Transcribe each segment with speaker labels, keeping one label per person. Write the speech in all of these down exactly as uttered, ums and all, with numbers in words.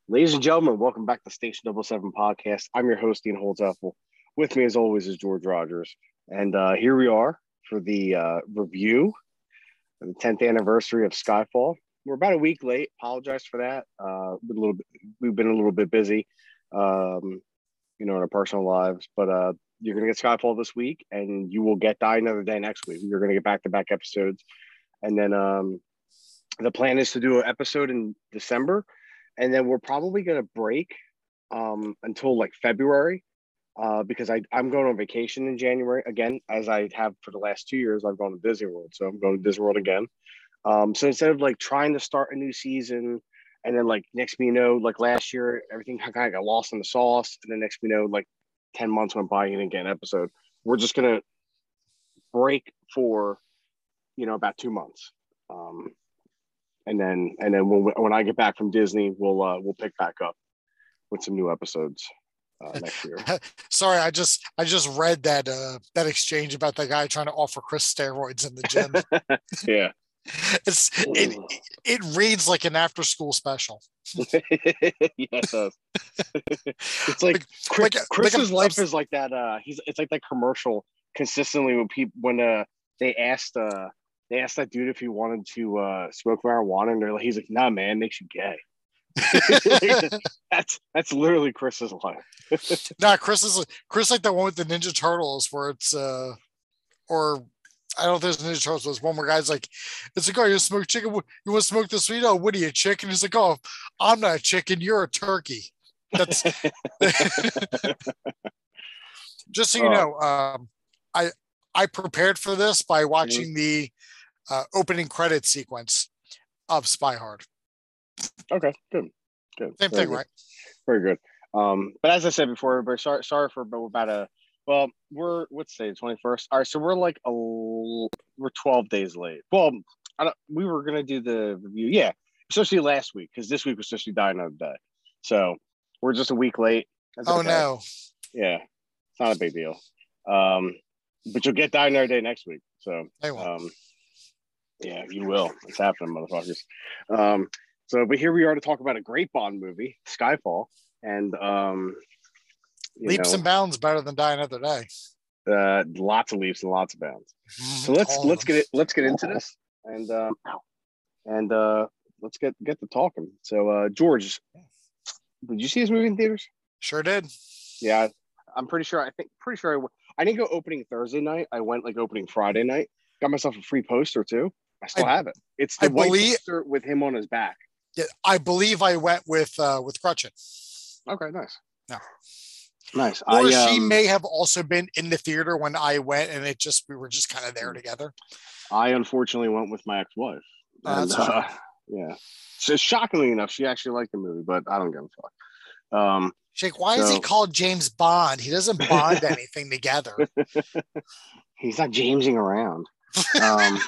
Speaker 1: Ladies and gentlemen, welcome back to Station Double Seven Podcast. I'm your host, Ian Holtzapfel. With me, as always, is George Rogers. And uh, here we are for the uh, review of the tenth anniversary of Skyfall. We're about a week late. Apologize for that. Uh, been a little bit, we've been a little bit busy, um, you know, in our personal lives. But uh, you're going to get Skyfall this week, and you will get Die Another Day next week. You're going to get back-to-back episodes. And then um, the plan is to do an episode in December. And then we're probably going to break um, until like February uh, because I, I'm going on vacation in January again, as I have for the last two years. I've gone to Disney World. So I'm going to Disney World again. Um, so instead of like trying to start a new season and then like next thing you know, like last year, everything kind of got lost in the sauce. And then next thing you know, like ten months went by and didn't get an episode. We're just going to break for, you know, about two months. Um, And then, and then when when I get back from Disney, we'll uh, we'll pick back up with some new episodes uh, next year.
Speaker 2: Sorry, I just I just read that uh, that exchange about the guy trying to offer Chris steroids in the gym.
Speaker 1: Yeah,
Speaker 2: it's it it reads like an after school special.
Speaker 1: Yeah, it does. It's like, like Chris, like, Chris's like life is like that. Uh, he's it's like that commercial consistently when people when uh they asked uh. They asked that dude if he wanted to uh, smoke marijuana, and they're like, he's like, "Nah, man, it makes you gay." that's that's literally Chris's life.
Speaker 2: Nah, Chris is Chris like the one with the Ninja Turtles, where it's uh, or I don't know if there's Ninja Turtles. There's one where guys like, it's like, "Oh, you smoke chicken? You want to smoke the sweet? Oh, what are you, a chicken?" He's like, "Oh, I'm not a chicken. You're a turkey." That's just so you know. Um, I I prepared for this by watching mm-hmm. the. Uh, opening credit sequence of Spy Hard.
Speaker 1: Okay, good, good.
Speaker 2: Same
Speaker 1: Very
Speaker 2: thing,
Speaker 1: good.
Speaker 2: Right?
Speaker 1: Very good. Um, but as I said before, everybody, sorry, sorry for but we're about a. Well, we're what's today, the twenty-first. All right, so we're like a we're twelve days late. Well, I don't, we were gonna do the review, yeah, especially last week because this week was supposed to Die Another Day. So we're just a week late.
Speaker 2: That's oh okay. No.
Speaker 1: Yeah, it's not a big deal. Um, but you'll get Die Another Day next week. So.
Speaker 2: I will.
Speaker 1: Um, Yeah, you will. It's happening, motherfuckers. Um, so, but here we are to talk about a great Bond movie, Skyfall, and um,
Speaker 2: leaps know, and bounds better than Die Another Day.
Speaker 1: Uh, lots of leaps and lots of bounds. So let's let's get it. Let's get into this, and um, and uh, let's get get to talking. So, uh, George, did you see this movie in theaters?
Speaker 2: Sure did.
Speaker 1: Yeah, I'm pretty sure. I think pretty sure I, I didn't go opening Thursday night. I went like opening Friday night. Got myself a free poster too. I still I, have it. It's the I white believe, poster with him on his back.
Speaker 2: Yeah, I believe I went with uh, with Gretchen.
Speaker 1: Okay, nice.
Speaker 2: Yeah,
Speaker 1: nice.
Speaker 2: Or
Speaker 1: I,
Speaker 2: she
Speaker 1: um,
Speaker 2: may have also been in the theater when I went, and it just we were just kind of there together.
Speaker 1: I unfortunately went with my ex-wife.
Speaker 2: Oh,
Speaker 1: and,
Speaker 2: that's uh,
Speaker 1: yeah. So shockingly enough, she actually liked the movie, but I don't give a fuck. Um,
Speaker 2: Shake, why
Speaker 1: so,
Speaker 2: is he called James Bond? He doesn't bond anything together.
Speaker 1: He's not Jamesing around. um,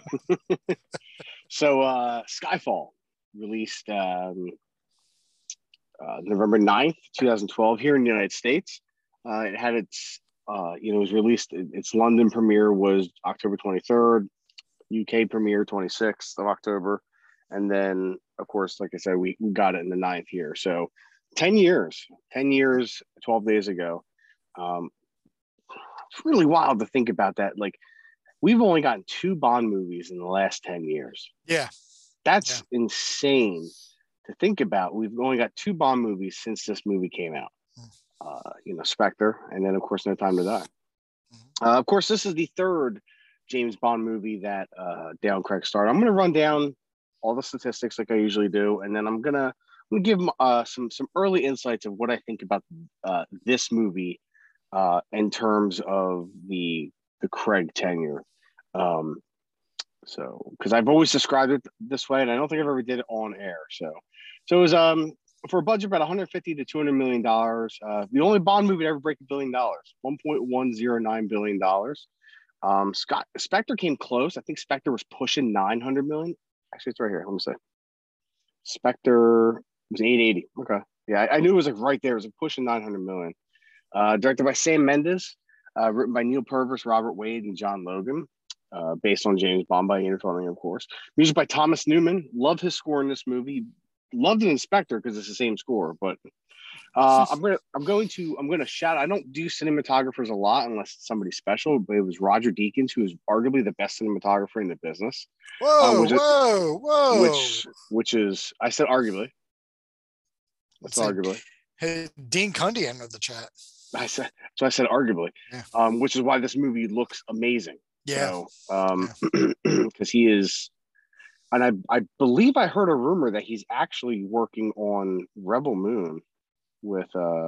Speaker 1: so uh, Skyfall released um, uh, November ninth, twenty twelve here in the United States. Uh, it had its, uh, you know, it was released. Its London premiere was October twenty-third, U K premiere twenty-sixth of October, and then of course, like I said, we, we got it in the ninth here. So ten years, ten years, twelve days ago. Um, it's really wild to think about that. Like. We've only gotten two Bond movies in the last ten years.
Speaker 2: Yeah.
Speaker 1: That's
Speaker 2: yeah.
Speaker 1: insane to think about. We've only got two Bond movies since this movie came out. Uh, you know, Spectre, and then, of course, No Time to Die. Mm-hmm. Uh, of course, this is the third James Bond movie that uh, Daniel Craig starred. I'm going to run down all the statistics like I usually do, and then I'm going to I'm gonna give uh, some, some early insights of what I think about uh, this movie uh, in terms of the, the Craig tenure. Um, so because I've always described it this way, and I don't think I've ever did it on air. So, so it was um for a budget about one hundred fifty to two hundred million dollars. Uh, the only Bond movie to ever break a billion dollars, one point one zero nine billion dollars. Um, Scott Spectre came close. I think Spectre was pushing nine hundred million. Actually, it's right here. Let me see. Spectre was eight eighty. Okay, yeah, I, I knew it was like right there. It was like pushing nine hundred million. Uh, directed by Sam Mendes, uh, written by Neil Purvis, Robert Wade, and John Logan. Uh, based on James Bond by Ian Fleming, of course. Music by Thomas Newman. Love his score in this movie. loved an Inspector because it's the same score, but uh, I'm gonna I'm going to I'm gonna shout. I don't do cinematographers a lot unless it's somebody special, but it was Roger Deakins, who is arguably the best cinematographer in the business. Uh,
Speaker 2: Whoa,
Speaker 1: which,
Speaker 2: whoa, whoa!
Speaker 1: which which is I said arguably. That's arguably.
Speaker 2: Hey, Dean Cundy entered the chat.
Speaker 1: I said so. I said arguably,
Speaker 2: yeah.
Speaker 1: um, which is why this movie looks amazing.
Speaker 2: Yeah.
Speaker 1: So, um, because yeah. he is, and I I believe I heard a rumor that he's actually working on Rebel Moon with uh,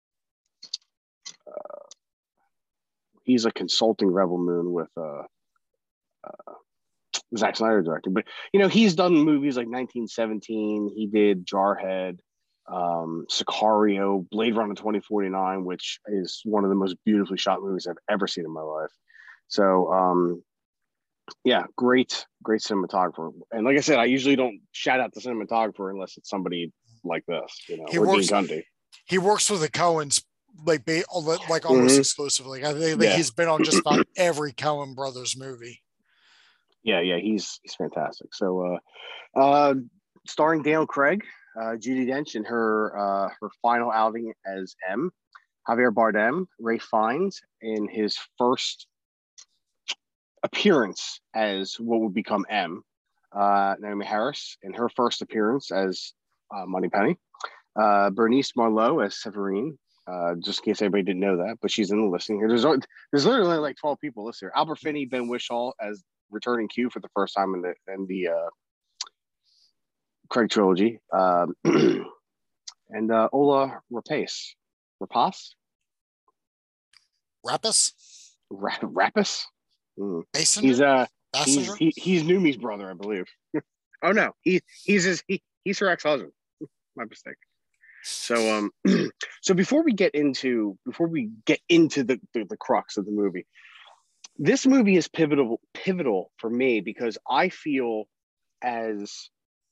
Speaker 1: uh he's a consulting Rebel Moon with uh, uh Zack Snyder directing, but you know he's done movies like nineteen seventeen. He did Jarhead. Um, Sicario, Blade Runner twenty forty-nine, which is one of the most beautifully shot movies I've ever seen in my life. So, um, yeah, great, great cinematographer. And like I said, I usually don't shout out the cinematographer unless it's somebody like this, you know,
Speaker 2: he
Speaker 1: or
Speaker 2: works,
Speaker 1: Dean Cundy.
Speaker 2: He works with the Coens like like almost
Speaker 1: mm-hmm.
Speaker 2: exclusively. I think
Speaker 1: yeah.
Speaker 2: he's been on just about every Coen Brothers movie.
Speaker 1: Yeah, yeah, he's he's fantastic. So, uh, uh, starring Daniel Craig. Uh, Judi Dench in her uh, her final outing as M, Javier Bardem, Ralph Fiennes in his first appearance as what would become M, uh, Naomi Harris in her first appearance as uh, Moneypenny, uh, Bernice Marlowe as Severine. Uh, just in case anybody didn't know that, but she's in the listing here. There's there's literally only like twelve people listed here. Albert Finney, Ben Whishaw as returning Q for the first time in the in the uh, Craig trilogy, um, and uh, Ola Rapace, Rapace,
Speaker 2: Rapus,
Speaker 1: Ra- Rapus. Mm.
Speaker 2: Basinger?
Speaker 1: He's uh, he's he, he's Numi's brother, I believe. oh no, he he's his he, he's her ex-husband. My mistake. So um, so before we get into before we get into the, the the crux of the movie, this movie is pivotal pivotal for me because I feel as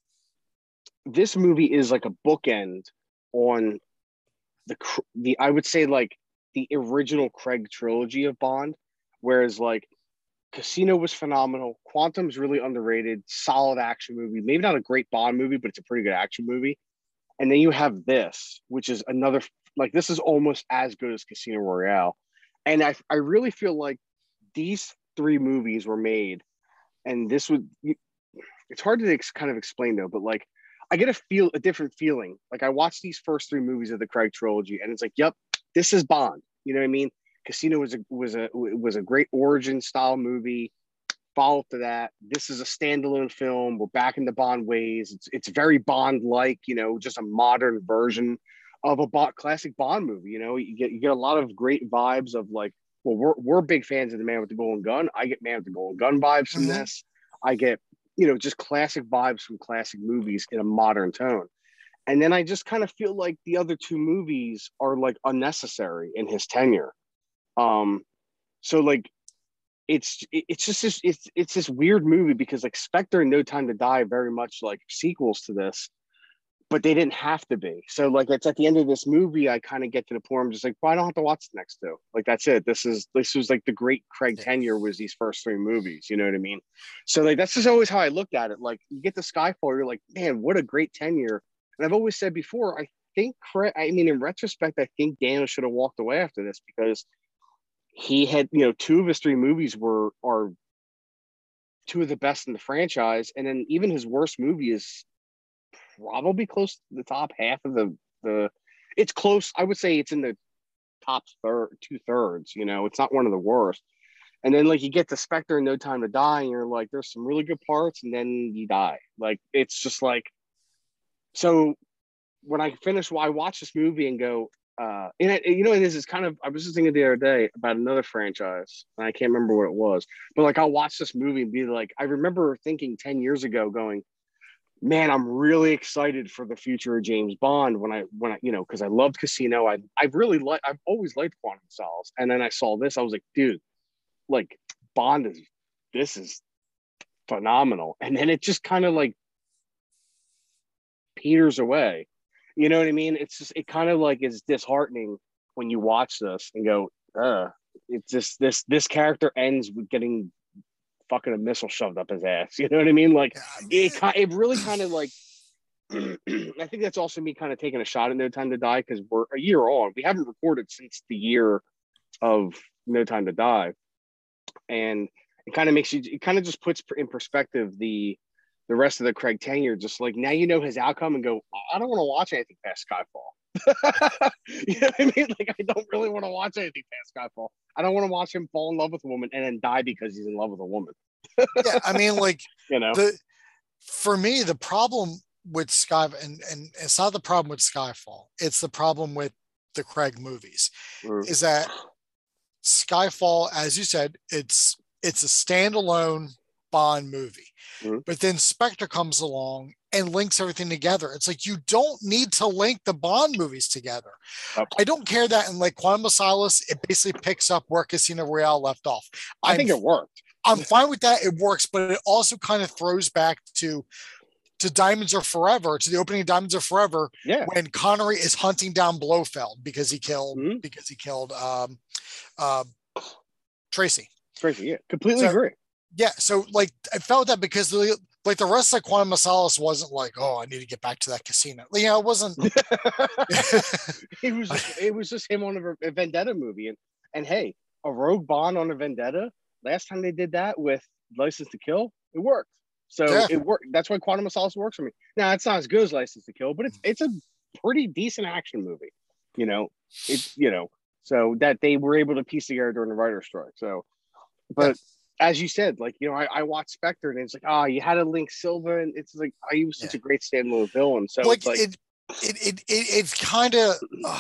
Speaker 1: this movie is like a bookend on the the I would say like the original Craig trilogy of Bond, whereas like Casino was phenomenal, Quantum's really underrated, solid action movie, maybe not a great Bond movie, but it's a pretty good action movie. And then you have this, which is another like this is almost as good as Casino Royale, and I I really feel like these three movies were made, and this would it's hard to ex- kind of explain though, but like. I get a feel a different feeling. Like I watched these first three movies of the Craig trilogy, and it's like, yep, this is Bond. You know what I mean? Casino was a was a was a great origin style movie. Follow up to that, this is a standalone film. We're back in the Bond ways. It's it's very Bond like, you know, just a modern version of a Bond, classic Bond movie. You know, you get you get a lot of great vibes of like, well, we're we're big fans of the Man with the Golden Gun. I get Man with the Golden Gun vibes from mm-hmm. this. I get you know, just classic vibes from classic movies in a modern tone. And then I just kind of feel like the other two movies are like unnecessary in his tenure. Um, so like, it's, it's just this, it's, it's this weird movie because like Spectre and No Time to Die very much like sequels to this, but they didn't have to be. So like, it's at the end of this movie, I kind of get to the point, I'm just like, well, I don't have to watch the next two. Like, that's it. This is, this was like the great Craig tenure was these first three movies. You know what I mean? So like, that's just always how I looked at it. Like you get to Skyfall, you're like, man, what a great tenure. And I've always said before, I think, I mean, in retrospect, I think Daniel should have walked away after this because he had, you know, two of his three movies were, are two of the best in the franchise. And then even his worst movie is probably close to the top half of the the it's close. I would say it's in the top third two thirds, you know, it's not one of the worst. And then like you get to Spectre and No Time to Die, and you're like, there's some really good parts, and then you die. Like it's just like so when I finish well, I watch this movie and go, uh and it, you know, this is kind of I was just thinking the other day about another franchise, and I can't remember what it was, but like I'll watch this movie and be like, I remember thinking ten years ago going, man, I'm really excited for the future of James Bond when I, when I, you know, because I loved Casino. I, I've really liked, I've always liked Quantum of Solace. And then I saw this, I was like, dude, like Bond is, this is phenomenal. And then it just kind of like peters away. You know what I mean? It's just, it kind of like is disheartening when you watch this and go, uh, it's just this, this character ends with getting fucking a missile shoved up his ass. You know what I mean? Like it, it really kind of like I think that's also me kind of taking a shot at No Time to Die because we're a year on. We haven't recorded since the year of No Time to Die, and it kind of makes you. It kind of just puts in perspective the the rest of the Craig tenure. Just like now, you know his outcome, and go, I don't want to watch anything past Skyfall. You know what I mean? Like I don't really want to watch anything past Skyfall. I don't want to watch him fall in love with a woman and then die because he's in love with a woman.
Speaker 2: Yeah, I mean, like
Speaker 1: you know,
Speaker 2: the for me the problem with Sky and and it's not the problem with Skyfall. It's the problem with the Craig movies. Mm. Is that Skyfall, as you said, it's it's a standalone Bond movie. Mm-hmm. But then Spectre comes along and links everything together. It's like you don't need to link the Bond movies together. Okay. I don't care that in like Quantum of Solace, it basically picks up where Casino Royale left off.
Speaker 1: I'm, I think it worked.
Speaker 2: I'm fine with that. It works, but it also kind of throws back to to Diamonds Are Forever, to the opening of Diamonds Are Forever,
Speaker 1: yeah.
Speaker 2: when Connery is hunting down Blofeld because he killed mm-hmm. because he killed um, uh, Tracy.
Speaker 1: Tracy, yeah, completely
Speaker 2: so,
Speaker 1: agree.
Speaker 2: Yeah, so like I felt that because the like the rest of Quantum of Solace wasn't like, oh, I need to get back to that casino. You know, it wasn't.
Speaker 1: it was just, it was just him on a, a Vendetta movie, and and hey, a Rogue Bond on a Vendetta. Last time they did that with License to Kill, it worked. So yeah. it worked. That's why Quantum of Solace works for me. Now it's not as good as License to Kill, but it's it's a pretty decent action movie. You know, it's you know, so that they were able to piece together during the writer's strike. So, but. Yeah. As you said, like, you know, I, I watched Spectre and it's like, oh, you had to link Silva, and it's like, oh, he was such yeah. a great standalone villain. So like, it's like
Speaker 2: it, it, it, it it's kind of, uh,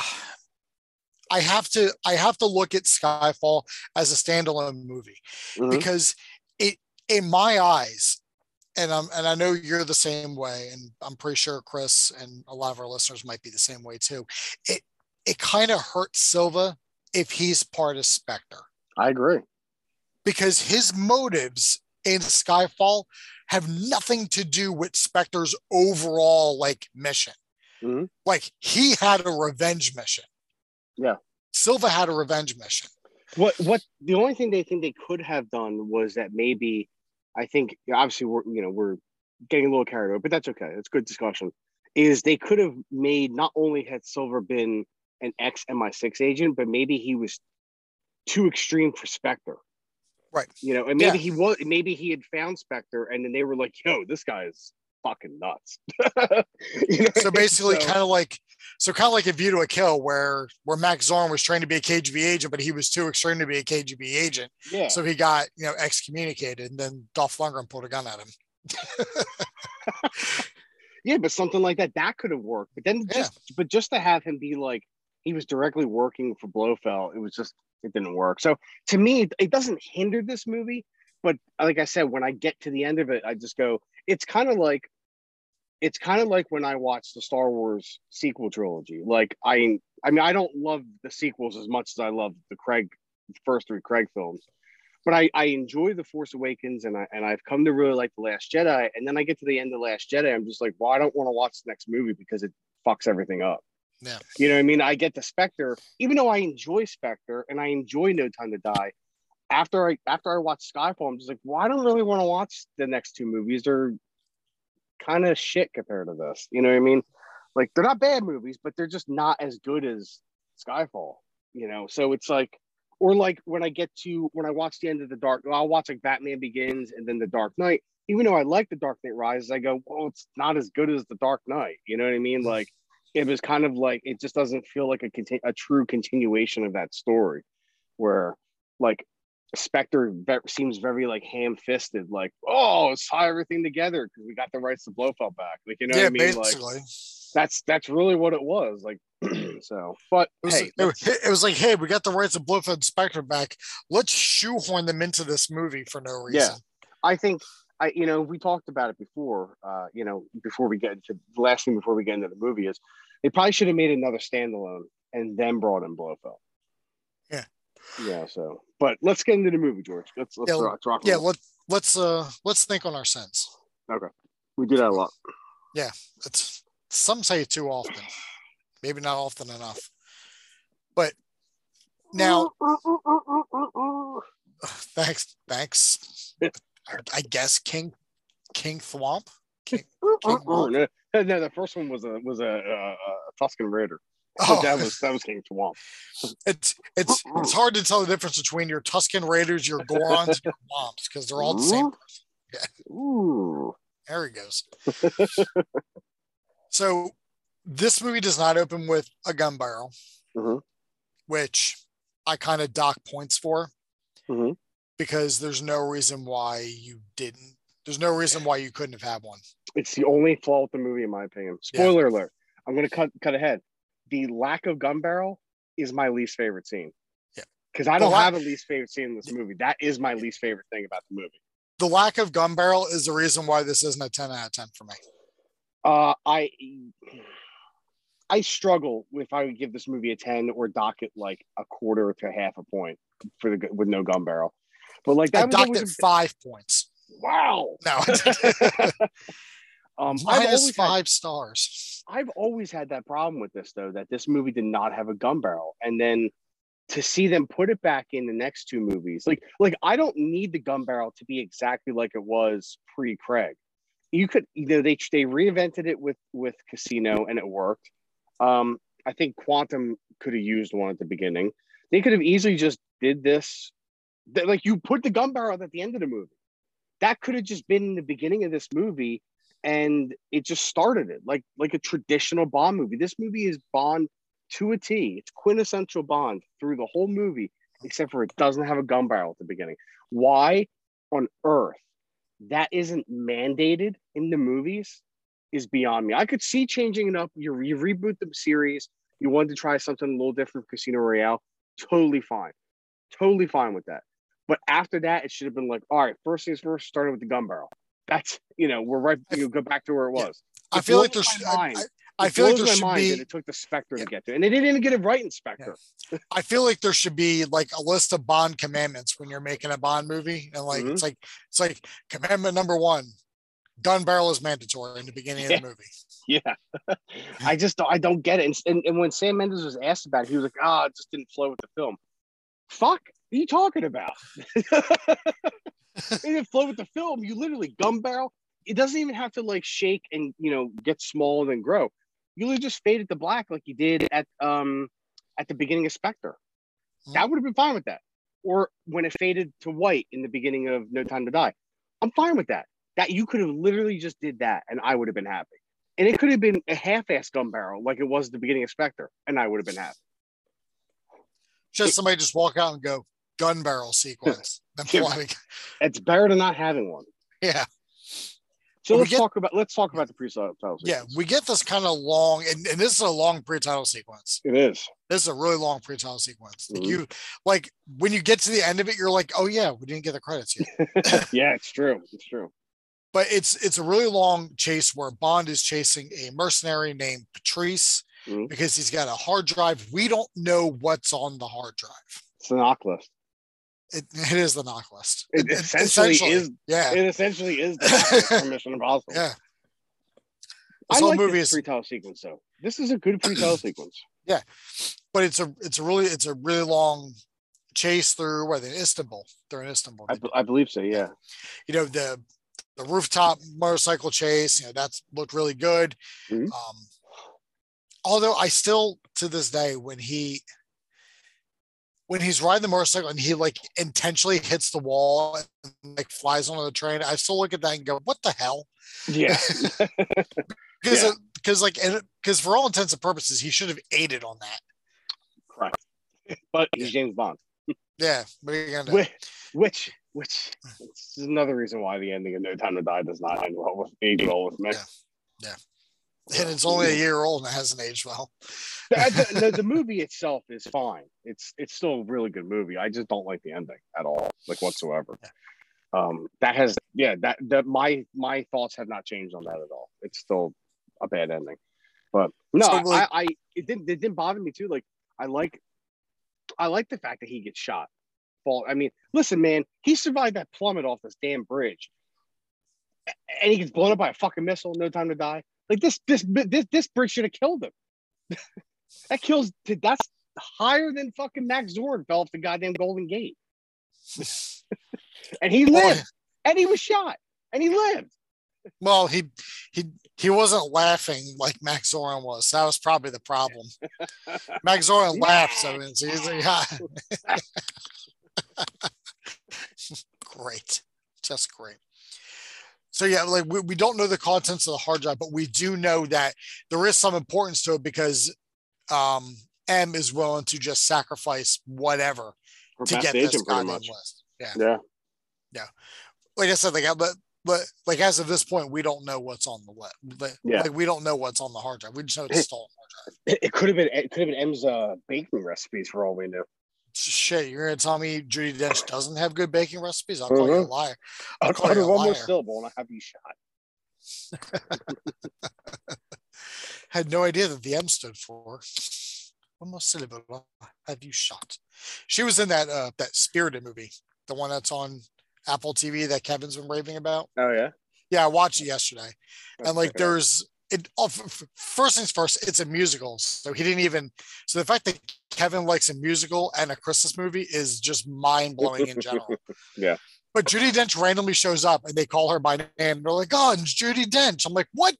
Speaker 2: I have to, I have to look at Skyfall as a standalone movie mm-hmm. because it, in my eyes, and I'm, and I know you're the same way, and I'm pretty sure Chris and a lot of our listeners might be the same way too. It, it kind of hurts Silva if he's part of Spectre.
Speaker 1: I agree.
Speaker 2: Because his motives in Skyfall have nothing to do with Spectre's overall like mission. Mm-hmm. Like he had a revenge mission.
Speaker 1: Yeah.
Speaker 2: Silva had a revenge mission.
Speaker 1: What what the only thing they think they could have done was that maybe I think obviously we're you know we're getting a little carried away, but that's okay. It's good discussion. Is they could have made not only had Silva been an ex M I six agent, but maybe he was too extreme for Spectre.
Speaker 2: Right.
Speaker 1: You know, and maybe yeah. he was, maybe he had found Spectre and then they were like, yo, this guy is fucking nuts.
Speaker 2: you know? So basically so, kind of like, so kind of like A View to a Kill where, where Max Zorn was trained to be a K G B agent, but he was too extreme to be a K G B agent.
Speaker 1: Yeah.
Speaker 2: So he got, you know, excommunicated and then Dolph Lundgren pulled a gun at him.
Speaker 1: Yeah. But something like that, that could have worked. But then just, yeah. but just to have him be like, he was directly working for Blofeld, it was just, it didn't work. So to me, it doesn't hinder this movie. But like I said, when I get to the end of it, I just go, it's kind of like, it's kind of like when I watched the Star Wars sequel trilogy. Like I, I mean, I don't love the sequels as much as I love the Craig, the first three Craig films, but I, I enjoy The Force Awakens and I, and I've come to really like The Last Jedi. And then I get to the end of The Last Jedi. I'm just like, well, I don't want to watch the next movie because it fucks everything up.
Speaker 2: Yeah.
Speaker 1: You know what I mean? I get the Spectre, even though I enjoy Spectre and I enjoy No Time to Die. After I after I watch Skyfall, I'm just like, well, I don't really want to watch the next two movies. They're kind of shit compared to this. You know what I mean? Like they're not bad movies, but they're just not as good as Skyfall. You know, so it's like, or like when I get to when I watch the end of the Dark, I'll watch like Batman Begins and then The Dark Knight. Even though I like The Dark Knight Rises, I go, well, it's not as good as The Dark Knight. You know what I mean? Like. It was kind of like, it just doesn't feel like a conti- a true continuation of that story where like Spectre ve- seems very like ham-fisted, like, oh, let's tie everything together because we got the rights to Blofeld back. Like, you know
Speaker 2: yeah,
Speaker 1: what I mean?
Speaker 2: Basically.
Speaker 1: Like, that's that's really what it was. Like, so, but
Speaker 2: it was,
Speaker 1: hey,
Speaker 2: it, it was like, hey, we got the rights of Blofeld and Spectre back. Let's shoehorn them into this movie for no reason.
Speaker 1: Yeah, I think I, you know, we talked about it before. Uh, you know, before we get into the last thing before we get into the movie is they probably should have made another standalone and then brought in Blofeld.
Speaker 2: Yeah,
Speaker 1: yeah. So, but let's get into the movie, George. Let's let's
Speaker 2: yeah,
Speaker 1: rock. rock
Speaker 2: yeah. Let let's uh let's think on our sense.
Speaker 1: Okay, we do that a lot.
Speaker 2: Yeah, it's some say too often, maybe not often enough. But now, thanks, thanks. I guess King King Thwomp. King, King
Speaker 1: no, no, the first one was a was a, a, a Tusken Raider.
Speaker 2: Oh,
Speaker 1: that was that was King Swamp.
Speaker 2: It's it's it's hard to tell the difference between your Tusken Raiders, your Gorons, and your Womps because they're all the same person. Yeah.
Speaker 1: Ooh.
Speaker 2: There he goes. So this movie does not open with a gun barrel,
Speaker 1: mm-hmm.
Speaker 2: which I kind of dock points for
Speaker 1: mm-hmm.
Speaker 2: because there's no reason why you didn't. There's no reason why you couldn't have had one.
Speaker 1: It's the only flaw with the movie, in my opinion. Spoiler yeah. alert. I'm going to cut cut ahead. The lack of gun barrel is my least favorite scene.
Speaker 2: Yeah.
Speaker 1: Because I don't la- have a least favorite scene in this movie. That is my least favorite thing about the movie.
Speaker 2: The lack of gun barrel is the reason why this isn't a ten out of ten for me.
Speaker 1: Uh, I I struggle if I would give this movie a ten or dock it like a quarter to half a point for the with no gun barrel. But like that
Speaker 2: I docked it a, five points.
Speaker 1: Wow.
Speaker 2: No. um, Minus five had, stars.
Speaker 1: I've always had that problem with this though, that this movie did not have a gun barrel, and then to see them put it back in the next two movies, like like I don't need the gun barrel to be exactly like it was pre-Craig. You could, you know, they they reinvented it with with Casino and it worked. Um, I think Quantum could have used one at the beginning. They could have easily just did this, like you put the gun barrel at the end of the movie. That could have just been in the beginning of this movie, and it just started it like like a traditional Bond movie. This movie is Bond to a T. It's quintessential Bond through the whole movie, except for it doesn't have a gun barrel at the beginning. Why on earth that isn't mandated in the movies is beyond me. I could see changing it up. You, you reboot the series. You wanted to try something a little different for Casino Royale. Totally fine. Totally fine with that. But after that, it should have been like, all right, first things first, started with the gun barrel. That's, you know, we're right, you know, go back to where it was.
Speaker 2: Yeah. I feel like there's, I, I feel like there should be,
Speaker 1: it took the Spectre yeah. to get to, and they didn't even get it right in Spectre.
Speaker 2: Yeah. I feel like there should be like a list of Bond commandments when you're making a Bond movie, and like mm-hmm. it's like it's like commandment number one: gun barrel is mandatory in the beginning
Speaker 1: yeah.
Speaker 2: of the movie.
Speaker 1: Yeah, I just don't, I don't get it. And, and and when Sam Mendes was asked about it, he was like, "Ah, oh, it just didn't flow with the film." Fuck, what are you talking about? It didn't flow with the film. You literally gun barrel. It doesn't even have to like shake and, you know, get small and then grow. You literally just fade it to black like you did at um at the beginning of Spectre. Mm-hmm. That would have been fine with that. Or when it faded to white in the beginning of No Time to Die. I'm fine with that. That you could have literally just did that and I would have been happy. And it could have been a half-ass gun barrel like it was at the beginning of Spectre, and I would have been happy.
Speaker 2: Just it, somebody just walk out and go, gun barrel sequence.
Speaker 1: It's better than not having one.
Speaker 2: Yeah.
Speaker 1: So let's get, talk about let's talk about the pre-title sequence.
Speaker 2: Yeah, we get this kind of long, and, and this is a long pre-title sequence.
Speaker 1: It is.
Speaker 2: This is a really long pre-title sequence. Mm-hmm. Like you like when you get to the end of it, you're like, oh yeah, we didn't get the credits yet.
Speaker 1: Yeah, it's true. It's true.
Speaker 2: But it's it's a really long chase where Bond is chasing a mercenary named Patrice mm-hmm. because he's got a hard drive. We don't know what's on the hard drive.
Speaker 1: It's an knock list.
Speaker 2: It, it is the knock list.
Speaker 1: It, it essentially, essentially is.
Speaker 2: Yeah.
Speaker 1: It essentially is the Mission Impossible.
Speaker 2: Yeah.
Speaker 1: This I like movie this is, pre-title sequence though. This is a good pre-title sequence.
Speaker 2: Yeah, but it's a it's a really it's a really long chase through where they're in Istanbul. They're in Istanbul.
Speaker 1: I, I believe so. Yeah.
Speaker 2: You know the the rooftop motorcycle chase. You know that's looked really good. Mm-hmm. Um, although I still to this day when he. When he's riding the motorcycle and he like intentionally hits the wall and like flies onto the train, I still look at that and go, "What the hell?"
Speaker 1: Yeah,
Speaker 2: because yeah. because like because for all intents and purposes, he should have aided on that.
Speaker 1: Correct, but he's James Bond.
Speaker 2: Yeah, what are you gonna do?
Speaker 1: Which, which, which is another reason why the ending of No Time to Die does not end well with age well with me.
Speaker 2: Yeah, yeah. And it's only a year old and it hasn't aged well.
Speaker 1: the, the, the movie itself is fine. It's it's still a really good movie. I just don't like the ending at all, like whatsoever. Yeah. Um, that has yeah that that my my thoughts have not changed on that at all. It's still a bad ending, but no, so, like, I, I it didn't it didn't bother me too. Like I like I like the fact that he gets shot. Fall. I mean, listen, man, he survived that plummet off this damn bridge, and he gets blown up by a fucking missile. No Time to Die. Like this, this, this, this bridge should have killed him. That kills. That's higher than fucking Max Zorn fell off the goddamn Golden Gate, and he lived, and he was shot, and he lived.
Speaker 2: Well, he he he wasn't laughing like Max Zorin was. That was probably the problem. Max Zorin laughs, so it's easy. Great, just great. So yeah, like we, we don't know the contents of the hard drive, but we do know that there is some importance to it because um, M is willing to just sacrifice whatever
Speaker 1: Her
Speaker 2: to
Speaker 1: best
Speaker 2: get this
Speaker 1: agent, pretty
Speaker 2: goddamn
Speaker 1: much.
Speaker 2: list. Yeah,
Speaker 1: Yeah.
Speaker 2: yeah. Like I said, like but but like as of this point, we don't know what's on the list. But
Speaker 1: Yeah.
Speaker 2: like we don't know what's on the hard drive. We just know it's a stolen hard drive.
Speaker 1: It, it could have been it could have been M's uh, baking recipes for all we knew.
Speaker 2: Shit, you're gonna tell me Judi Dench doesn't have good baking recipes? I'll call
Speaker 1: Mm-hmm.
Speaker 2: you a liar. I'll,
Speaker 1: I'll
Speaker 2: call
Speaker 1: utter
Speaker 2: you a
Speaker 1: one more
Speaker 2: liar.
Speaker 1: syllable and I'll have you shot.
Speaker 2: Had no idea that the M stood for. One more syllable, I'll have you shot. She was in that uh, that Spirited movie, the one that's on Apple T V that Kevin's been raving about.
Speaker 1: Oh yeah,
Speaker 2: yeah, I watched it yesterday,
Speaker 1: Let's
Speaker 2: and like
Speaker 1: check it out.
Speaker 2: there's it. Oh, first things first, it's a musical, so he didn't even. So the fact that Kevin likes a musical and a Christmas movie is just mind blowing in general.
Speaker 1: Yeah.
Speaker 2: But Judi Dench randomly shows up and they call her by name. They're like, "Oh, it's Judi Dench." I'm like, "What?"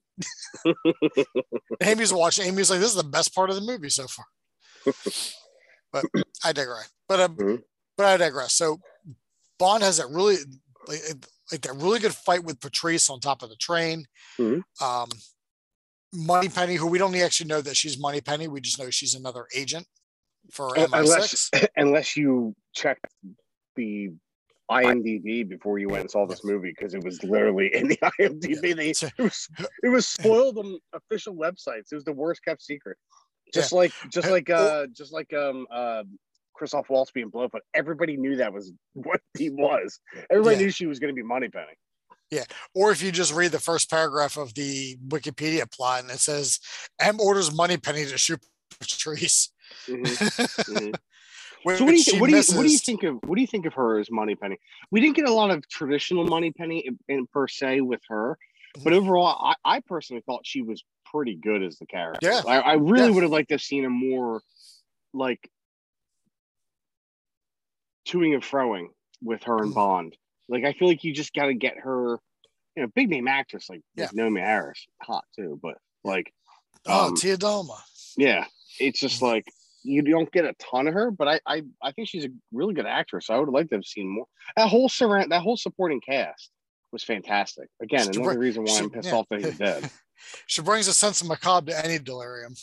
Speaker 2: Amy's watching. Amy's like, "This is the best part of the movie so far." But I digress. But um, mm-hmm. but I digress. So Bond has that really like, like that really good fight with Patrice on top of the train.
Speaker 1: Mm-hmm.
Speaker 2: Um, Moneypenny, who we don't actually know that she's Moneypenny, we just know she's another agent for M I six.
Speaker 1: Unless, unless you checked the I M D B before you went and saw this movie, because it was literally in the I M D B. Yeah. They, it was it was spoiled on official websites. It was the worst kept secret. Just yeah. like just like uh just like um uh Christoph Waltz being Blofeld. Everybody knew that was what he was. Everybody yeah. knew she was going to be Moneypenny.
Speaker 2: Yeah. Or if you just read the first paragraph of the Wikipedia plot and it says M orders Moneypenny to shoot Patrice. Mm-hmm. Mm-hmm.
Speaker 1: So what do you what do you what do you think of what do you think of her as Moneypenny? We didn't get a lot of traditional Moneypenny in, in per se with her, but overall, I, I personally thought she was pretty good as the character.
Speaker 2: Yeah,
Speaker 1: I, I really
Speaker 2: yeah.
Speaker 1: would have liked to have seen a more like toing and froing with her and Bond. Like I feel like you just got to get her, you know, big name actress like,
Speaker 2: yeah.
Speaker 1: like Naomi Harris, hot too, but like
Speaker 2: oh
Speaker 1: um,
Speaker 2: Tia Dalma.
Speaker 1: Yeah, it's just like. You don't get a ton of her, but I, I I think she's a really good actress. I would like to have seen more. That whole surround, that whole supporting cast was fantastic. Again, she another br- reason why she, I'm pissed yeah. off that he's dead.
Speaker 2: She brings a sense of macabre to any delirium.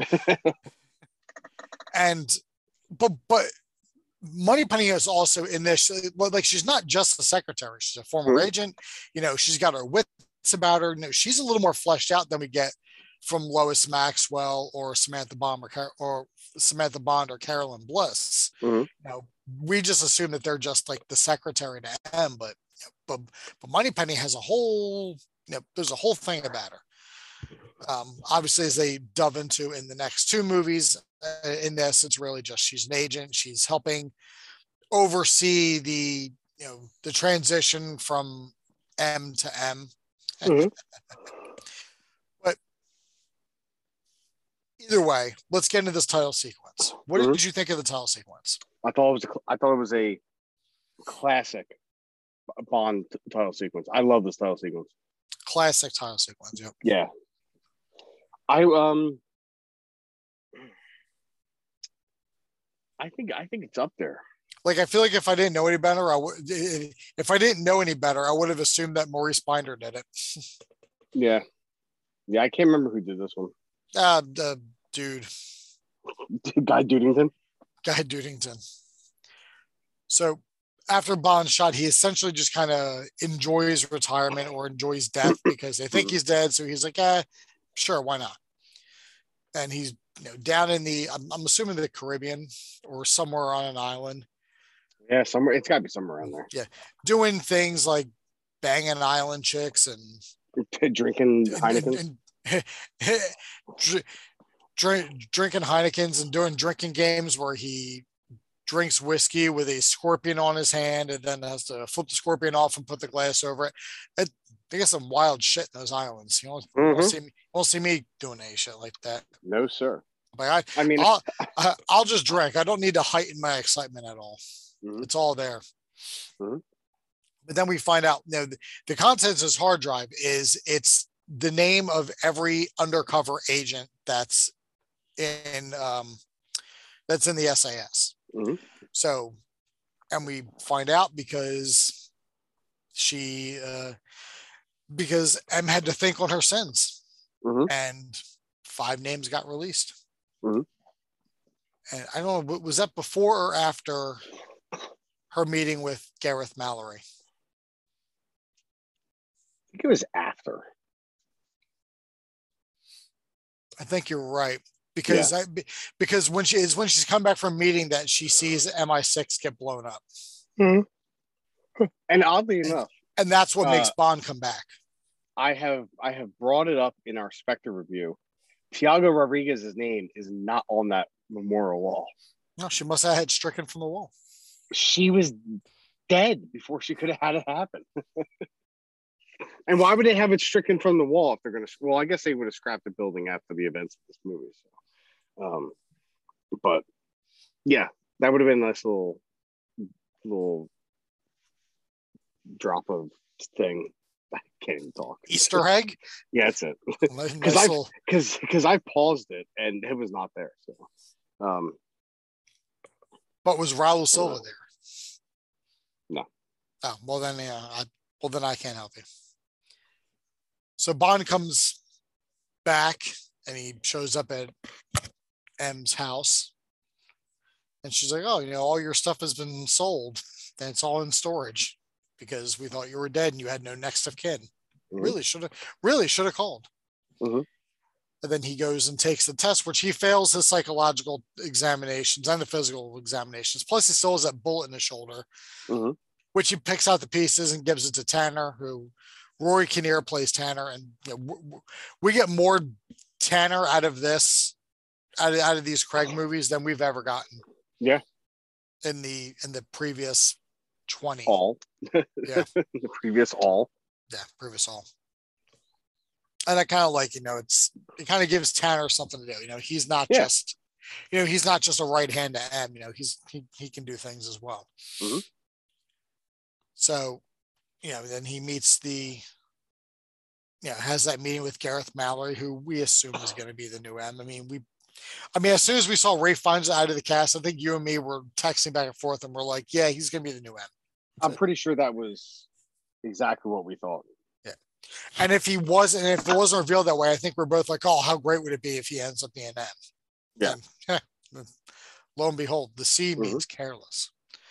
Speaker 2: And but but Moneypenny is also in this. Like she's not just a secretary; she's a former mm-hmm. agent. You know, she's got her wits about her. No, she's a little more fleshed out than we get from Lois Maxwell or Samantha Bond or, Car- or Samantha Bond or Carolyn Bliss.
Speaker 1: Mm-hmm.
Speaker 2: You know, we just assume that they're just like the secretary to M, but but but Moneypenny has a whole, you know, there's a whole thing about her. Um, obviously, as they dove into in the next two movies, uh, in this, it's really just she's an agent. She's helping oversee the you know the transition from M to M.
Speaker 1: Mm-hmm.
Speaker 2: Either way, let's get into this title sequence. What mm-hmm. did you think of the title sequence?
Speaker 1: I thought it was a, I thought it was a classic Bond title sequence. I love this title sequence.
Speaker 2: Classic title sequence. Yep.
Speaker 1: Yeah. I um. I think I think it's up there.
Speaker 2: Like I feel like if I didn't know any better, I would. If I didn't know any better, I would have assumed that Maurice Binder did it.
Speaker 1: Yeah. Yeah, I can't remember who did this one.
Speaker 2: Uh, the dude.
Speaker 1: Guy Dudington?
Speaker 2: Guy Dudington. So after Bond's shot, he essentially just kind of enjoys retirement or enjoys death because they think he's dead. So he's like, eh, sure, why not? And he's you know down in the, I'm, I'm assuming the Caribbean or somewhere on an island.
Speaker 1: Yeah, somewhere. It's got to be somewhere around there.
Speaker 2: Yeah. Doing things like banging island chicks and
Speaker 1: drinking Heineken.
Speaker 2: And, and, Drink, drinking Heinekens and doing drinking games where he drinks whiskey with a scorpion on his hand and then has to flip the scorpion off and put the glass over it. it they get some wild shit in those islands. You don't, mm-hmm. you won't see me, you won't see me doing any shit like that.
Speaker 1: No, sir.
Speaker 2: But I, I mean, I'll, I, I'll just drink. I don't need to heighten my excitement at all. Mm-hmm. It's all there.
Speaker 1: Mm-hmm.
Speaker 2: But then we find out, you know, the, the contents of his hard drive is it's the name of every undercover agent that's in um, that's in the S A S.
Speaker 1: Mm-hmm.
Speaker 2: So, and we find out because she uh, because M had to think on her sins,
Speaker 1: Mm-hmm.
Speaker 2: and five names got released.
Speaker 1: Mm-hmm.
Speaker 2: And I don't know, was that before or after her meeting with Gareth Mallory?
Speaker 1: I think it was after.
Speaker 2: I think you're right, because yeah. I, because when she is when she's come back from meeting that she sees M I six get blown up.
Speaker 1: Mm-hmm. And oddly
Speaker 2: and,
Speaker 1: enough,
Speaker 2: and that's what
Speaker 1: uh,
Speaker 2: makes Bond come back.
Speaker 1: I have I have brought it up in our Spectre review. Tiago Rodriguez's name is not on that memorial wall.
Speaker 2: No, she must have had stricken from the wall.
Speaker 1: She was dead before she could have had it happen. And why would they have it stricken from the wall if they're going to? Well, I guess they would have scrapped the building after the events of this movie. So, um, but yeah, that would have been a nice little little drop of thing. I can't even talk.
Speaker 2: Easter egg.
Speaker 1: Yeah, that's it.
Speaker 2: Because
Speaker 1: nice I because because I paused it and it was not there. So, um,
Speaker 2: but was Raul Silva uh, there?
Speaker 1: No.
Speaker 2: Oh well, then yeah, I, well then I can't help you. So Bond comes back and he shows up at M's house, and she's like, "Oh, you know, all your stuff has been sold, and it's all in storage because we thought you were dead and you had no next of kin." Mm-hmm. Really should have, really should have called.
Speaker 1: Mm-hmm.
Speaker 2: And then he goes and takes the test, which he fails his psychological examinations and the physical examinations. Plus, he still has that bullet in his shoulder,
Speaker 1: mm-hmm.
Speaker 2: which he picks out the pieces and gives it to Tanner, who Rory Kinnear plays Tanner. And you know, we get more Tanner out of this, out of, out of these Craig movies than we've ever gotten.
Speaker 1: Yeah.
Speaker 2: In the, in the previous twenty.
Speaker 1: All.
Speaker 2: Yeah.
Speaker 1: The previous all.
Speaker 2: Yeah, previous all. And I kind of like, you know, it's, it kind of gives Tanner something to do. You know, he's not yeah. just, you know, he's not just a right hand to M, you know, he's, he, he can do things as well.
Speaker 1: Mm-hmm.
Speaker 2: So, you know, then he meets the, you know, has that meeting with Gareth Mallory, who we assume is going to be the new M. I mean, we, I mean, as soon as we saw Ray Fiennes out of the cast, I think you and me were texting back and forth and we're like, yeah, he's going to be the new M.
Speaker 1: That's I'm it. pretty sure that was exactly what we thought.
Speaker 2: Yeah. And if he wasn't, if it wasn't revealed that way, I think we're both like, oh, how great would it be if he ends up being M?
Speaker 1: Yeah.
Speaker 2: And, lo and behold, the C mm-hmm. means careless.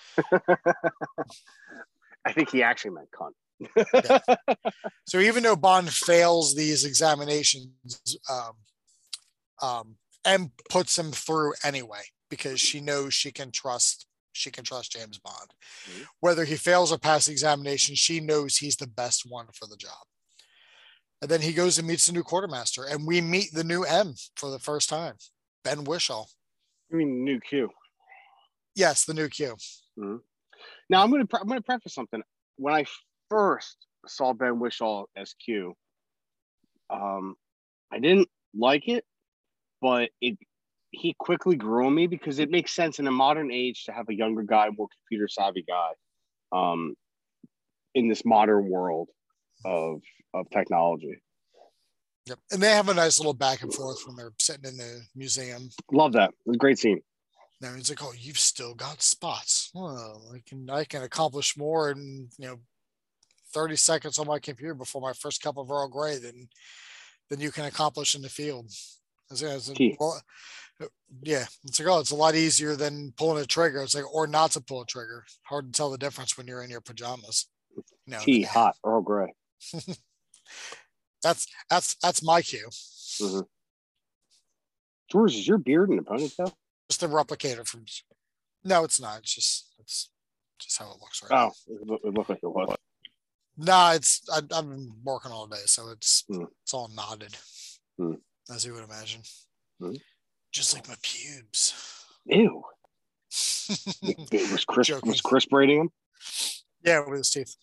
Speaker 1: I think he actually meant cunt.
Speaker 2: Yeah. So even though Bond fails these examinations, um, um, M puts him through anyway because she knows she can trust she can trust James Bond. Mm-hmm. Whether he fails or passes the examination, she knows he's the best one for the job. And then he goes and meets the new quartermaster, and we meet the new M for the first time, Ben Whishaw.
Speaker 1: You mean new Q?
Speaker 2: Yes, the new Q.
Speaker 1: Mm-hmm. Now I'm going to pre- I'm going to preface something. When I first saw Ben Whishaw as Q, um, I didn't like it, but it he quickly grew on me because it makes sense in a modern age to have a younger guy, more computer savvy guy, um, in this modern world of of technology.
Speaker 2: Yep, and they have a nice little back and forth when they're sitting in the museum.
Speaker 1: Love that. It was a great scene.
Speaker 2: Now he's like, "Oh, you've still got spots. Well, I can I can accomplish more in you know thirty seconds on my computer before my first cup of Earl Grey than than you can accomplish in the field." I was, I was, well, yeah, it's like, oh, it's a lot easier than pulling a trigger. It's like, or not to pull a trigger. Hard to tell the difference when you're in your pajamas.
Speaker 1: No, tea, hot, Earl Grey.
Speaker 2: that's that's that's my cue.
Speaker 1: Mm-hmm. George, is your beard in a ponytail?
Speaker 2: Just a replicator from. No, it's not. It's just it's just how it looks right
Speaker 1: oh,
Speaker 2: now.
Speaker 1: Oh, it looked like it was.
Speaker 2: Nah, it's I, I've been working all day, so it's
Speaker 1: mm.
Speaker 2: it's all knotted,
Speaker 1: mm.
Speaker 2: as you would imagine.
Speaker 1: Mm.
Speaker 2: Just like my pubes.
Speaker 1: Ew. It was Chris Joking. Was Chris braiding him?
Speaker 2: Yeah, with his teeth.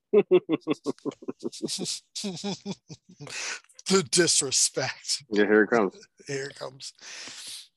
Speaker 2: The disrespect.
Speaker 1: Yeah, here it comes.
Speaker 2: Here it comes.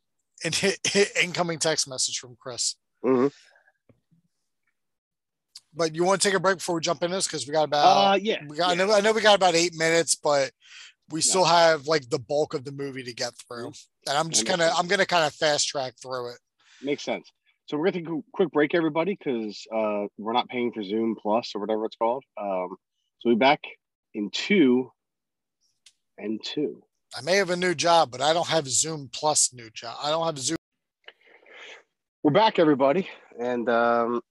Speaker 2: And hit, hit incoming text message from Chris.
Speaker 1: Mm-hmm.
Speaker 2: but you want to take a break before we jump in this? Because we got about,
Speaker 1: Uh, yeah.
Speaker 2: we got,
Speaker 1: yeah.
Speaker 2: I know, I know we got about eight minutes, but we
Speaker 1: No.
Speaker 2: still have like the bulk of the movie to get through.
Speaker 1: Mm-hmm.
Speaker 2: And I'm just gonna, I'm gonna kind of fast track through it.
Speaker 1: Makes sense. So we're gonna take a quick break, everybody, because uh, we're not paying for Zoom Plus or whatever it's called. Um, so we'll be back in two and two.
Speaker 2: I may have a new job, but I don't have Zoom Plus new job. I don't have Zoom.
Speaker 1: We're back, everybody, and um,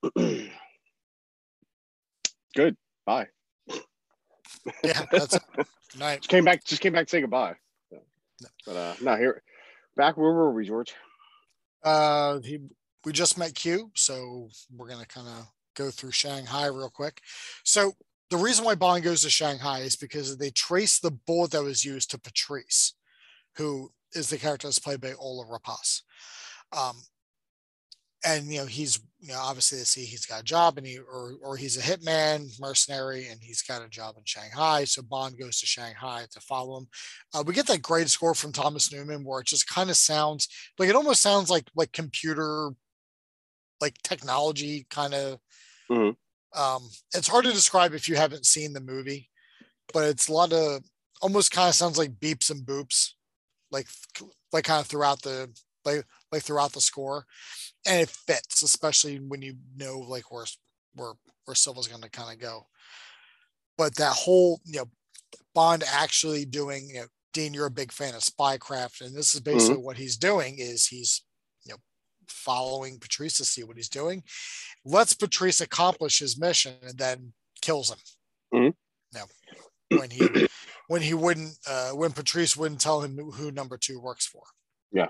Speaker 1: good. Bye.
Speaker 2: Yeah, that's it. Good night.
Speaker 1: Just came back. Just came back to say goodbye. So, but uh, no, here, back. Where were we, George?
Speaker 2: Uh, he, we just met Q, so we're gonna kind of go through Shanghai real quick. So the reason why Bond goes to Shanghai is because they trace the bullet that was used to Patrice, who is the character that's played by Ola Rapace. Um, and you know he's you know obviously they see he's got a job and he or or he's a hitman mercenary and he's got a job in Shanghai, so Bond goes to Shanghai to follow him. Uh, we get that great score from Thomas Newman where it just kind of sounds like it almost sounds like like computer like technology kind of.
Speaker 1: Mm-hmm.
Speaker 2: Um, it's hard to describe if you haven't seen the movie, but it's a lot of almost kind of sounds like beeps and boops, like like kind of throughout the like like throughout the score, and it fits, especially when you know like where where where Silva's going to kind of go. But that whole you know Bond actually doing you know Dean, you're a big fan of spycraft, and this is basically mm-hmm. what he's doing is he's you know following Patrice to see what he's doing, lets Patrice accomplish his mission, and then kills him.
Speaker 1: Mm-hmm.
Speaker 2: No, when he when he wouldn't uh, when Patrice wouldn't tell him who number two works for.
Speaker 1: Yeah.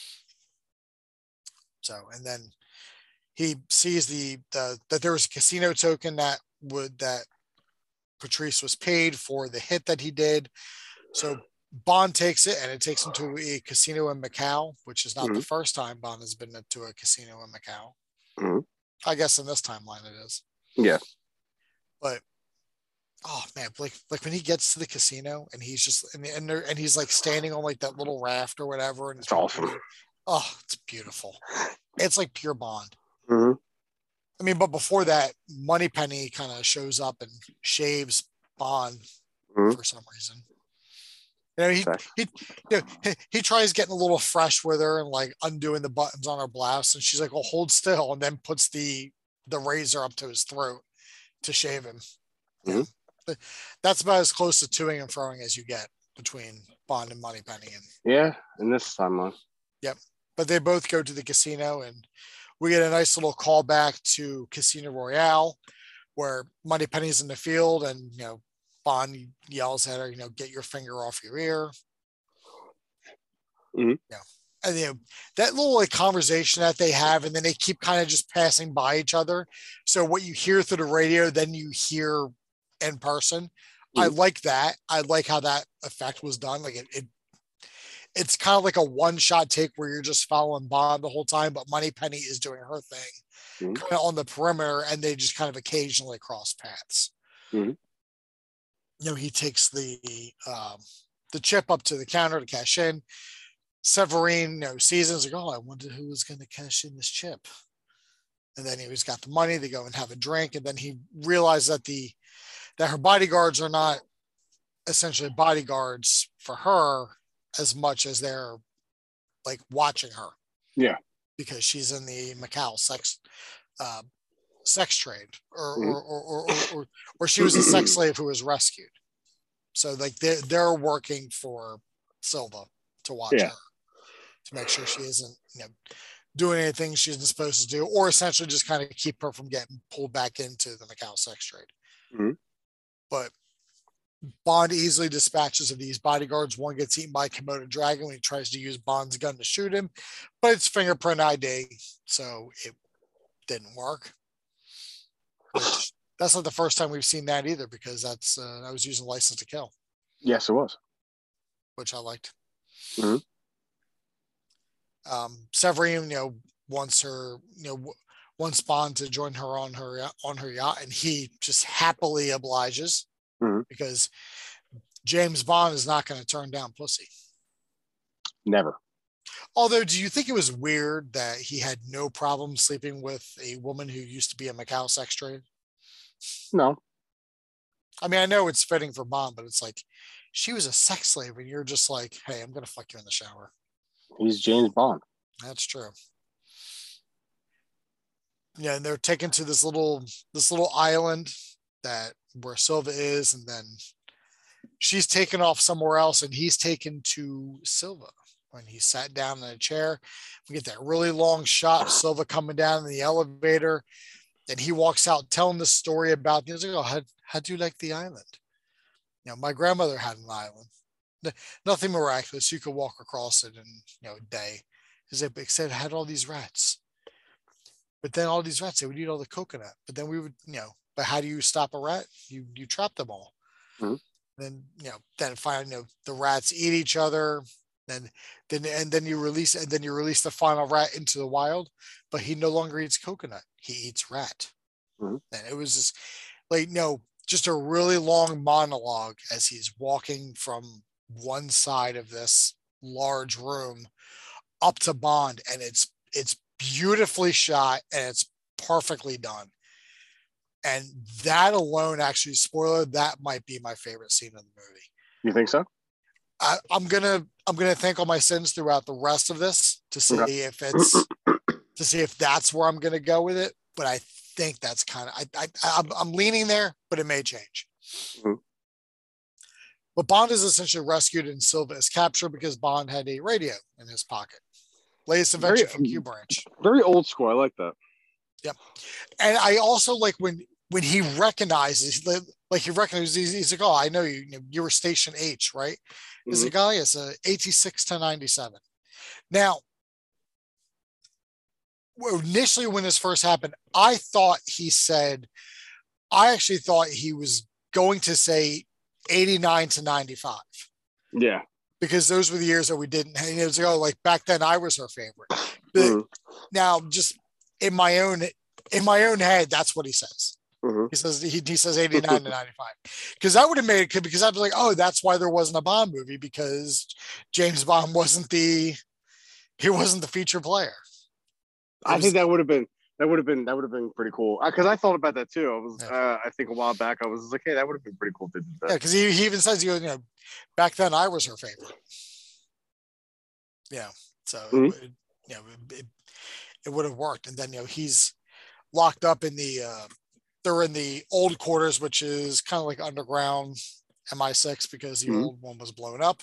Speaker 2: So and then he sees the, the that there was a casino token that would that Patrice was paid for the hit that he did. So Bond takes it and it takes him to a casino in Macau, which is not mm-hmm. the first time Bond has been to a casino in Macau.
Speaker 1: Mm-hmm.
Speaker 2: I guess in this timeline it is.
Speaker 1: Yeah.
Speaker 2: But oh man, like like when he gets to the casino and he's just and and, and he's like standing on like that little raft or whatever, and
Speaker 1: it's awesome.
Speaker 2: Oh, it's beautiful. It's like pure Bond.
Speaker 1: Mm-hmm.
Speaker 2: I mean, but before that, Moneypenny kind of shows up and shaves Bond mm-hmm. for some reason. You know, he he, you know, he he tries getting a little fresh with her and like undoing the buttons on her blouse, and she's like, "Well, hold still," and then puts the the razor up to his throat to shave him.
Speaker 1: Mm-hmm.
Speaker 2: Yeah. That's about as close to toing and throwing as you get between Bond and Moneypenny. And
Speaker 1: yeah, in this timeline.
Speaker 2: Yep, but they both go to the casino, and we get a nice little callback to Casino Royale, where Moneypenny's in the field, and you know. Bond yells at her, you know, get your finger off your ear.
Speaker 1: Mm-hmm.
Speaker 2: Yeah. And you know, that little like conversation that they have, and then they keep kind of just passing by each other. So what you hear through the radio, then you hear in person. Mm-hmm. I like that. I like how that effect was done. Like it, it it's kind of like a one-shot take where you're just following Bond the whole time, but Moneypenny is doing her thing mm-hmm. kind of on the perimeter, and they just kind of occasionally cross paths.
Speaker 1: Mm-hmm.
Speaker 2: You know, he takes the um, the chip up to the counter to cash in. Severine, you know, sees it, like, oh, I wonder who was going to cash in this chip. And then he's got the money. They go and have a drink, and then he realizes that the that her bodyguards are not essentially bodyguards for her as much as they're like watching her.
Speaker 1: Yeah,
Speaker 2: because she's in the Macau sex. Uh, sex trade or,
Speaker 1: mm-hmm.
Speaker 2: or, or, or, or, or she was a sex slave who was rescued. So like they're, they're working for Silva to watch
Speaker 1: yeah.
Speaker 2: her to make sure she isn't, you know, doing anything she isn't supposed to do, or essentially just kind of keep her from getting pulled back into the Macau sex trade.
Speaker 1: Mm-hmm.
Speaker 2: But Bond easily dispatches of these bodyguards. One gets eaten by a Komodo dragon when he tries to use Bond's gun to shoot him, but it's fingerprint I D, so it didn't work. Which, that's not the first time we've seen that either, because that's uh, I was using License to Kill.
Speaker 1: Yes, it was,
Speaker 2: which I liked.
Speaker 1: Mm-hmm.
Speaker 2: Um, Severine, you know, wants her, you know, wants Bond to join her on her on her yacht, and he just happily obliges
Speaker 1: mm-hmm.
Speaker 2: because James Bond is not going to turn down pussy.
Speaker 1: Never.
Speaker 2: Although, do you think it was weird that he had no problem sleeping with a woman who used to be a Macau sex trade?
Speaker 1: No.
Speaker 2: I mean, I know it's fitting for Bond, but it's like she was a sex slave, and you're just like, hey, I'm gonna fuck you in the shower.
Speaker 1: He's James Bond.
Speaker 2: That's true. Yeah, and they're taken to this little this little island that where Silva is, and then she's taken off somewhere else, and he's taken to Silva. When he sat down in a chair, we get that really long shot of Silva coming down in the elevator, and he walks out telling the story about. He's like, "Oh, how how do you like the island? You know, my grandmother had an island. Nothing miraculous. You could walk across it in you know a day. Because it said it had all these rats, but then all these rats they would eat all the coconut. But then we would you know. But how do you stop a rat? You you trap them all.
Speaker 1: Mm-hmm.
Speaker 2: Then you know then finally you know the rats eat each other." And then and then you release and then you release the final rat into the wild, but he no longer eats coconut. He eats rat.
Speaker 1: Mm-hmm.
Speaker 2: And it was just like no, just a really long monologue as he's walking from one side of this large room up to Bond, and it's it's beautifully shot and it's perfectly done. And that alone, actually, spoiler, that might be my favorite scene in the movie.
Speaker 1: You think so?
Speaker 2: I, I'm gonna I'm gonna think on my sins throughout the rest of this to see
Speaker 1: okay.
Speaker 2: if it's to see if that's where I'm gonna go with it. But I think that's kind of I, I I'm, I'm leaning there, but it may change. Mm-hmm. But Bond is essentially rescued and Silva is captured because Bond had a radio in his pocket. Latest invention very, from Q Branch.
Speaker 1: Very old school. I like that.
Speaker 2: Yep, and I also like when when he recognizes like he recognizes he's, he's like, oh, I know you. You were Station H, right? Is a guy is a eighty-six to ninety-seven. Now, initially when this first happened, I thought he said, I actually thought he was going to say eighty-nine to ninety-five.
Speaker 1: Yeah.
Speaker 2: Because those were the years that we didn't. And it was like, oh, like back then I was her favorite. But mm-hmm. Now, just in my own in my own head, that's what he says. Mm-hmm. He says he, he says eighty-nine to ninety-five, because that would have made it because I'd be like, oh, that's why there wasn't a Bond movie, because James Bond wasn't the he wasn't the feature player. It
Speaker 1: I
Speaker 2: was,
Speaker 1: think that would have been that would have been that would have been pretty cool, because I, I thought about that too. I was yeah. uh, I think a while back I was like, hey, that would have been pretty cool to do that.
Speaker 2: Yeah, because he, he even says, you know, back then I was her favorite. Yeah, so mm-hmm. it, it, you know it, it, it would have worked, and then you know he's locked up in the. Uh, They're in the old quarters, which is kind of like underground M I six, because the mm-hmm. old one was blown up.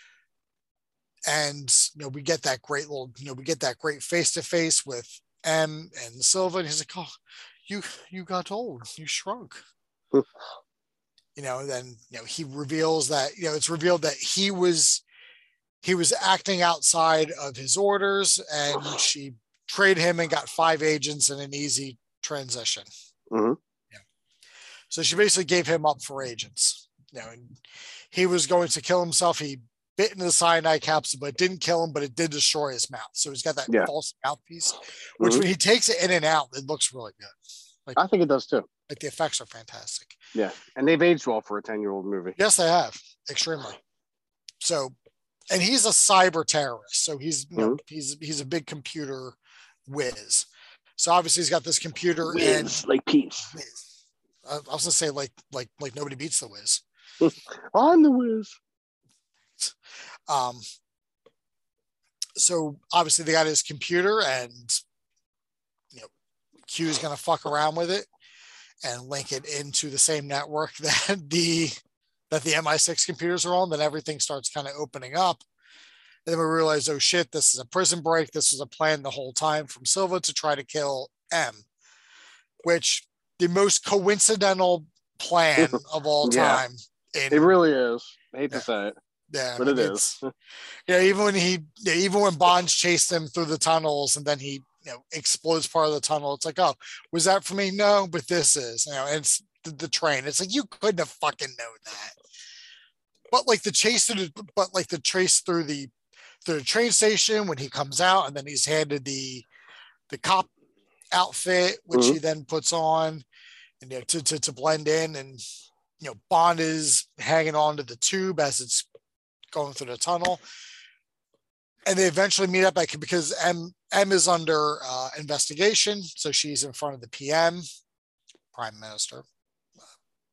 Speaker 2: And, you know, we get that great little, you know, we get that great face-to-face with M and Silva. And he's like, oh, you, you got old, you shrunk. You know, and then, you know, he reveals that, you know, it's revealed that he was, he was acting outside of his orders, and she traded him and got five agents in an easy transition.
Speaker 1: Mm-hmm.
Speaker 2: Yeah. So she basically gave him up for agents. You know, and he was going to kill himself. He bit into the cyanide capsule, but it didn't kill him, but it did destroy his mouth. So he's got that yeah. false mouthpiece, which mm-hmm. when he takes it in and out, it looks really good. Like,
Speaker 1: I think it does too.
Speaker 2: Like the effects are fantastic.
Speaker 1: Yeah. And they've aged well for a ten-year-old movie.
Speaker 2: Yes, they have. Extremely. So, and he's a cyber terrorist. So he's, you know, mm-hmm. he's, he's a big computer whiz. So obviously he's got this computer
Speaker 1: Wiz,
Speaker 2: and
Speaker 1: like Pete.
Speaker 2: I was gonna say like like like nobody beats the Wiz.
Speaker 1: I'm the Wiz.
Speaker 2: Um. So obviously they got his computer, and you know Q is gonna fuck around with it and link it into the same network that the that the M I six computers are on. Then everything starts kind of opening up. And then we realize, oh shit, this is a prison break. This was a plan the whole time from Silva to try to kill M, which the most coincidental plan of all time.
Speaker 1: Yeah, in, it really is. I hate
Speaker 2: yeah,
Speaker 1: to say it.
Speaker 2: Yeah,
Speaker 1: but it is.
Speaker 2: Yeah, even when he, yeah, even when Bonds chased him through the tunnels, and then he, you know, explodes part of the tunnel. It's like, oh, was that for me? No, but this is, you know, and it's the, the train. It's like you couldn't have fucking known that. But like the chase through, the, but like the trace through the. The train station when he comes out, and then he's handed the the cop outfit, which mm-hmm. he then puts on, and you know, to, to to blend in, and you know Bond is hanging on to the tube as it's going through the tunnel, and they eventually meet up because M M is under uh, investigation, so she's in front of the P M, Prime Minister,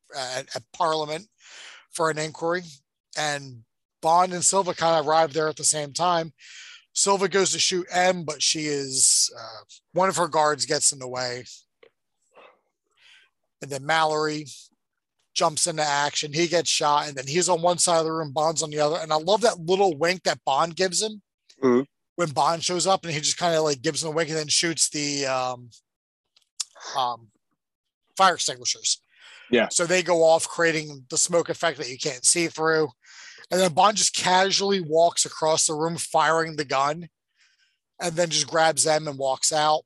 Speaker 2: at, at Parliament for an inquiry, and Bond and Silva kind of arrive there at the same time. Silva goes to shoot M, but she is uh, one of her guards gets in the way, and then Mallory jumps into action. He gets shot, and then he's on one side of the room, Bond's on the other. And I love that little wink that Bond gives him mm-hmm. when Bond shows up, and he just kind of like gives him a wink and then shoots the um, um, fire extinguishers.
Speaker 1: Yeah.
Speaker 2: So they go off, creating the smoke effect that you can't see through. And then Bond just casually walks across the room, firing the gun, and then just grabs them and walks out.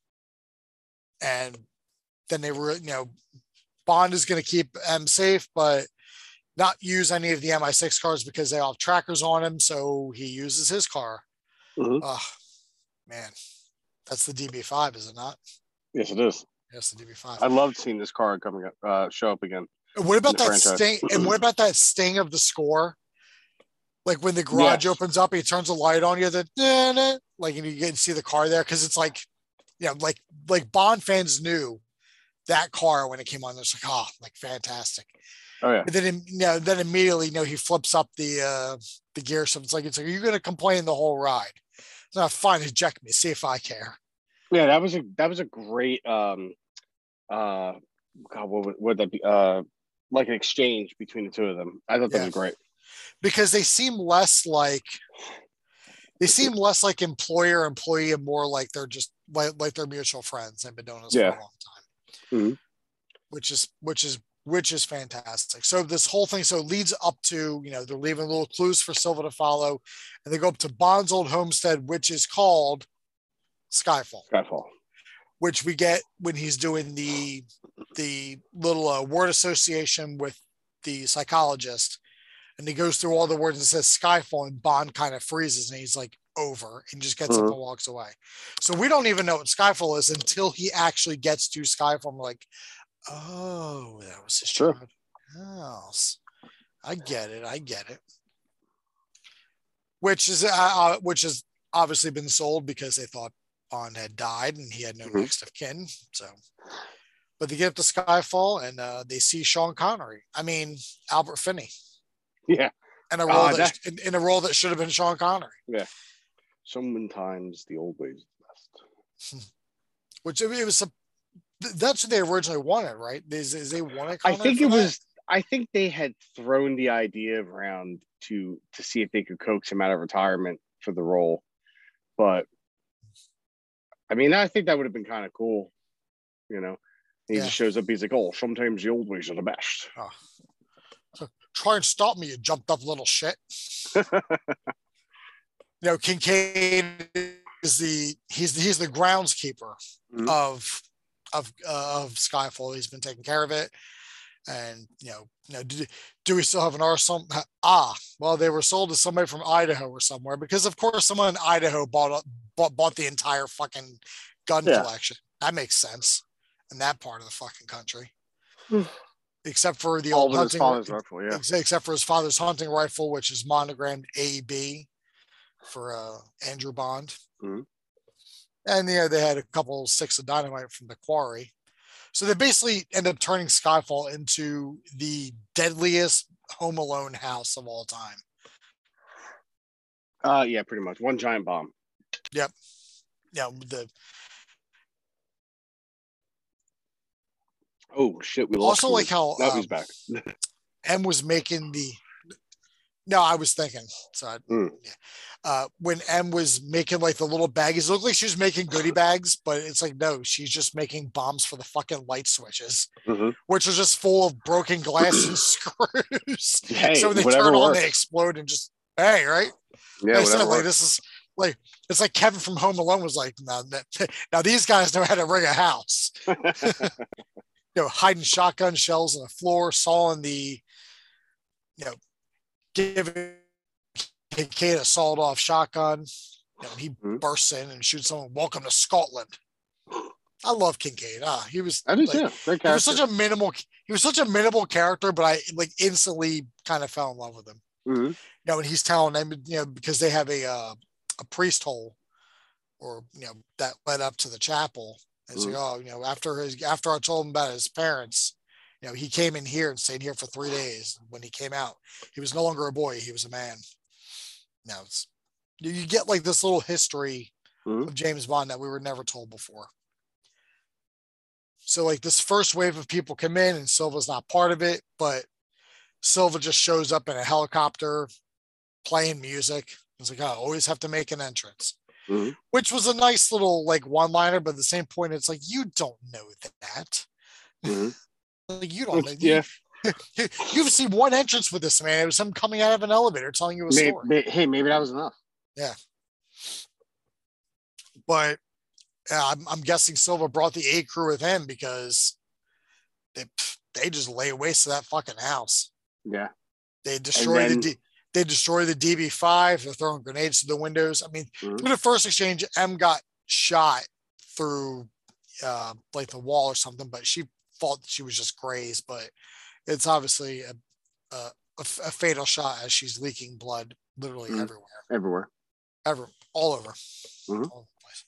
Speaker 2: And then they were, you know, Bond is going to keep M safe, but not use any of the M I six cars because they all have trackers on him. So he uses his car. Mm-hmm. Oh, man, that's the D B five, is it not?
Speaker 1: Yes, it is.
Speaker 2: Yes, the D B five.
Speaker 1: I loved seeing this car coming up, uh, show up again.
Speaker 2: And what about that franchise. sting? And what about that sting of the score? Like when the garage yes. opens up, he turns the light on you, that like, and you get to see the car there, because it's like, you know, like like Bond fans knew that car when it came on. It's like, oh, like fantastic.
Speaker 1: Oh yeah.
Speaker 2: And then you know, then immediately, you know, he flips up the uh, the gear. So it's like, it's like, are you going to complain the whole ride? It's not fine. Eject me. See if I care.
Speaker 1: Yeah, that was a that was a great um uh God, what would, would that be? Uh, like an exchange between the two of them. I thought that yeah. was great.
Speaker 2: Because they seem less like they seem less like employer employee and more like they're just like, like they're mutual friends. They've been doing this yeah. for a long time, mm-hmm. which is which is which is fantastic. So this whole thing so it leads up to, you know, they're leaving little clues for Silva to follow, and they go up to Bond's old homestead, which is called Skyfall.
Speaker 1: Skyfall,
Speaker 2: which we get when he's doing the the little uh, word association with the psychologist. And he goes through all the words and says Skyfall, and Bond kind of freezes and he's like, over, and just gets mm-hmm. up and walks away. So we don't even know what Skyfall is until he actually gets to Skyfall. I'm like, oh, that was his
Speaker 1: sure.
Speaker 2: house. I get it. I get it. Which is, uh, which has obviously been sold because they thought Bond had died and he had no mm-hmm. next of kin. So, but they get up to Skyfall and uh, they see Sean Connery. I mean, Albert Finney.
Speaker 1: Yeah,
Speaker 2: and a role uh, that, that in, in a role that should have been Sean Connery.
Speaker 1: Yeah, sometimes the old ways best.
Speaker 2: Which it was a, that's what they originally wanted, right? Is, is they wanted
Speaker 1: Connery I think it that? was. I think they had thrown the idea around to to see if they could coax him out of retirement for the role, but I mean, I think that would have been kind of cool. You know, he yeah. just shows up. He's like, "Oh, sometimes the old ways are the best."
Speaker 2: Oh. Try and stop me, you jumped up little shit. You know, Kincaid is the he's the, he's the groundskeeper mm-hmm. of of uh, of Skyfall. He's been taking care of it, and you know, you know, do, do we still have an arsenal? Ah, well, they were sold to somebody from Idaho or somewhere, because of course someone in Idaho bought bought, bought the entire fucking gun yeah. collection. That makes sense in that part of the fucking country. Except for the old hunting
Speaker 1: rifle, yeah.
Speaker 2: Except for his father's hunting rifle, which is monogrammed A B for uh, Andrew Bond. Mm-hmm. And yeah, they had a couple sticks of dynamite from the quarry. So they basically end up turning Skyfall into the deadliest Home Alone house of all time.
Speaker 1: Uh, yeah, pretty much. One giant bomb.
Speaker 2: Yep. Yeah, the
Speaker 1: Oh shit! We lost.
Speaker 2: Also, like how
Speaker 1: now
Speaker 2: um,
Speaker 1: he's back.
Speaker 2: M was making the. No, I was thinking. So, I, mm. yeah. uh, when M was making like the little baggies, it looked like she was making goodie bags, but it's like no, she's just making bombs for the fucking light switches, mm-hmm. which are just full of broken glass and screws.
Speaker 1: Hey,
Speaker 2: so when they turn works. on, they explode and just hey, right?
Speaker 1: Yeah,
Speaker 2: said, like this is like it's like Kevin from Home Alone was like, now, now these guys know how to ring a house. You know, hiding shotgun shells on the floor, sawing the, you know, giving Kincaid a sawed off shotgun. You know, he mm-hmm. bursts in and shoots someone. Welcome to Scotland. I love Kincaid. Ah, he was.
Speaker 1: I do
Speaker 2: like,
Speaker 1: too. Great character.
Speaker 2: He was such a minimal. He was such a minimal character, but I like instantly kind of fell in love with him.
Speaker 1: Mm-hmm.
Speaker 2: You know, and he's telling them, you know, because they have a uh, a priest hole, or you know, that led up to the chapel. It's mm-hmm. like, oh, you know, after his after I told him about his parents, You know, he came in here and stayed here for three days. When he came out, he was no longer a boy; he was a man. Now it's you get like this little history mm-hmm. of James Bond that we were never told before. So like this first wave of people come in, and Silva's not part of it, but Silva just shows up in a helicopter playing music. It's like, oh, I always have to make an entrance, mm-hmm. which was a nice little like one liner. But at the same point, it's like, you don't know that. Mm-hmm. Like, you don't know.
Speaker 1: Yeah.
Speaker 2: You, you've seen one entrance with this man. It was him coming out of an elevator telling you a
Speaker 1: maybe,
Speaker 2: story.
Speaker 1: Maybe, hey, maybe that was enough.
Speaker 2: Yeah. But yeah, I'm, I'm guessing Silva brought the A crew with him because they, they just lay waste to that fucking house.
Speaker 1: Yeah.
Speaker 2: They destroy then, the they destroy the D B five. They're throwing grenades to the windows. I mean, mm-hmm. through the first exchange, M got shot through uh, like the wall or something, but she thought she was just grazed. But it's obviously a a, a, a fatal shot as she's leaking blood literally mm-hmm. everywhere.
Speaker 1: Everywhere.
Speaker 2: Ever all over. Mm-hmm. All over the place.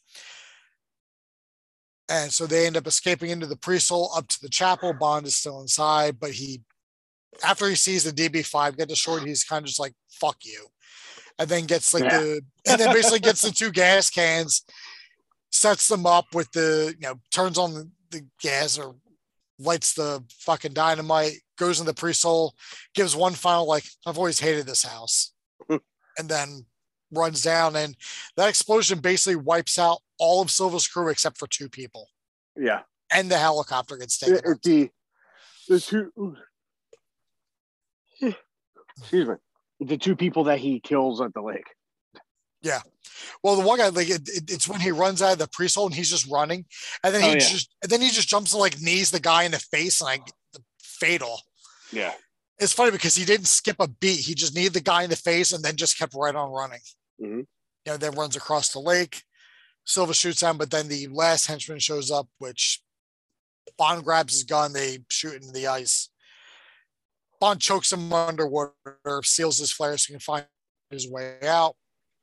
Speaker 2: And so they end up escaping into the pre-sol up to the chapel. Bond is still inside, but he after he sees the D B five get destroyed, he's kind of just like, fuck you. And then gets like yeah. the, and then basically gets the two gas cans, sets them up with the, you know, turns on the, the gas or lights the fucking dynamite, goes in the pre-sol, gives one final, like, I've always hated this house. And then runs down. And that explosion basically wipes out all of Silva's crew except for two people.
Speaker 1: Yeah.
Speaker 2: And the helicopter gets taken
Speaker 1: it, it, the, the two, excuse me, the two people that he kills at the lake.
Speaker 2: Yeah. Well, the one guy, like it, it, it's when he runs out of the pre-sol and he's just running, and then he oh, yeah. just and then he just jumps and like knees the guy in the face, and like fatal.
Speaker 1: Yeah.
Speaker 2: It's funny because he didn't skip a beat. He just kneed the guy in the face and then just kept right on running. Mm-hmm. You know, then runs across the lake. Silva shoots him, but then the last henchman shows up, which Bond grabs his gun. They shoot into the ice. Bond chokes him underwater, seals his flare so he can find his way out.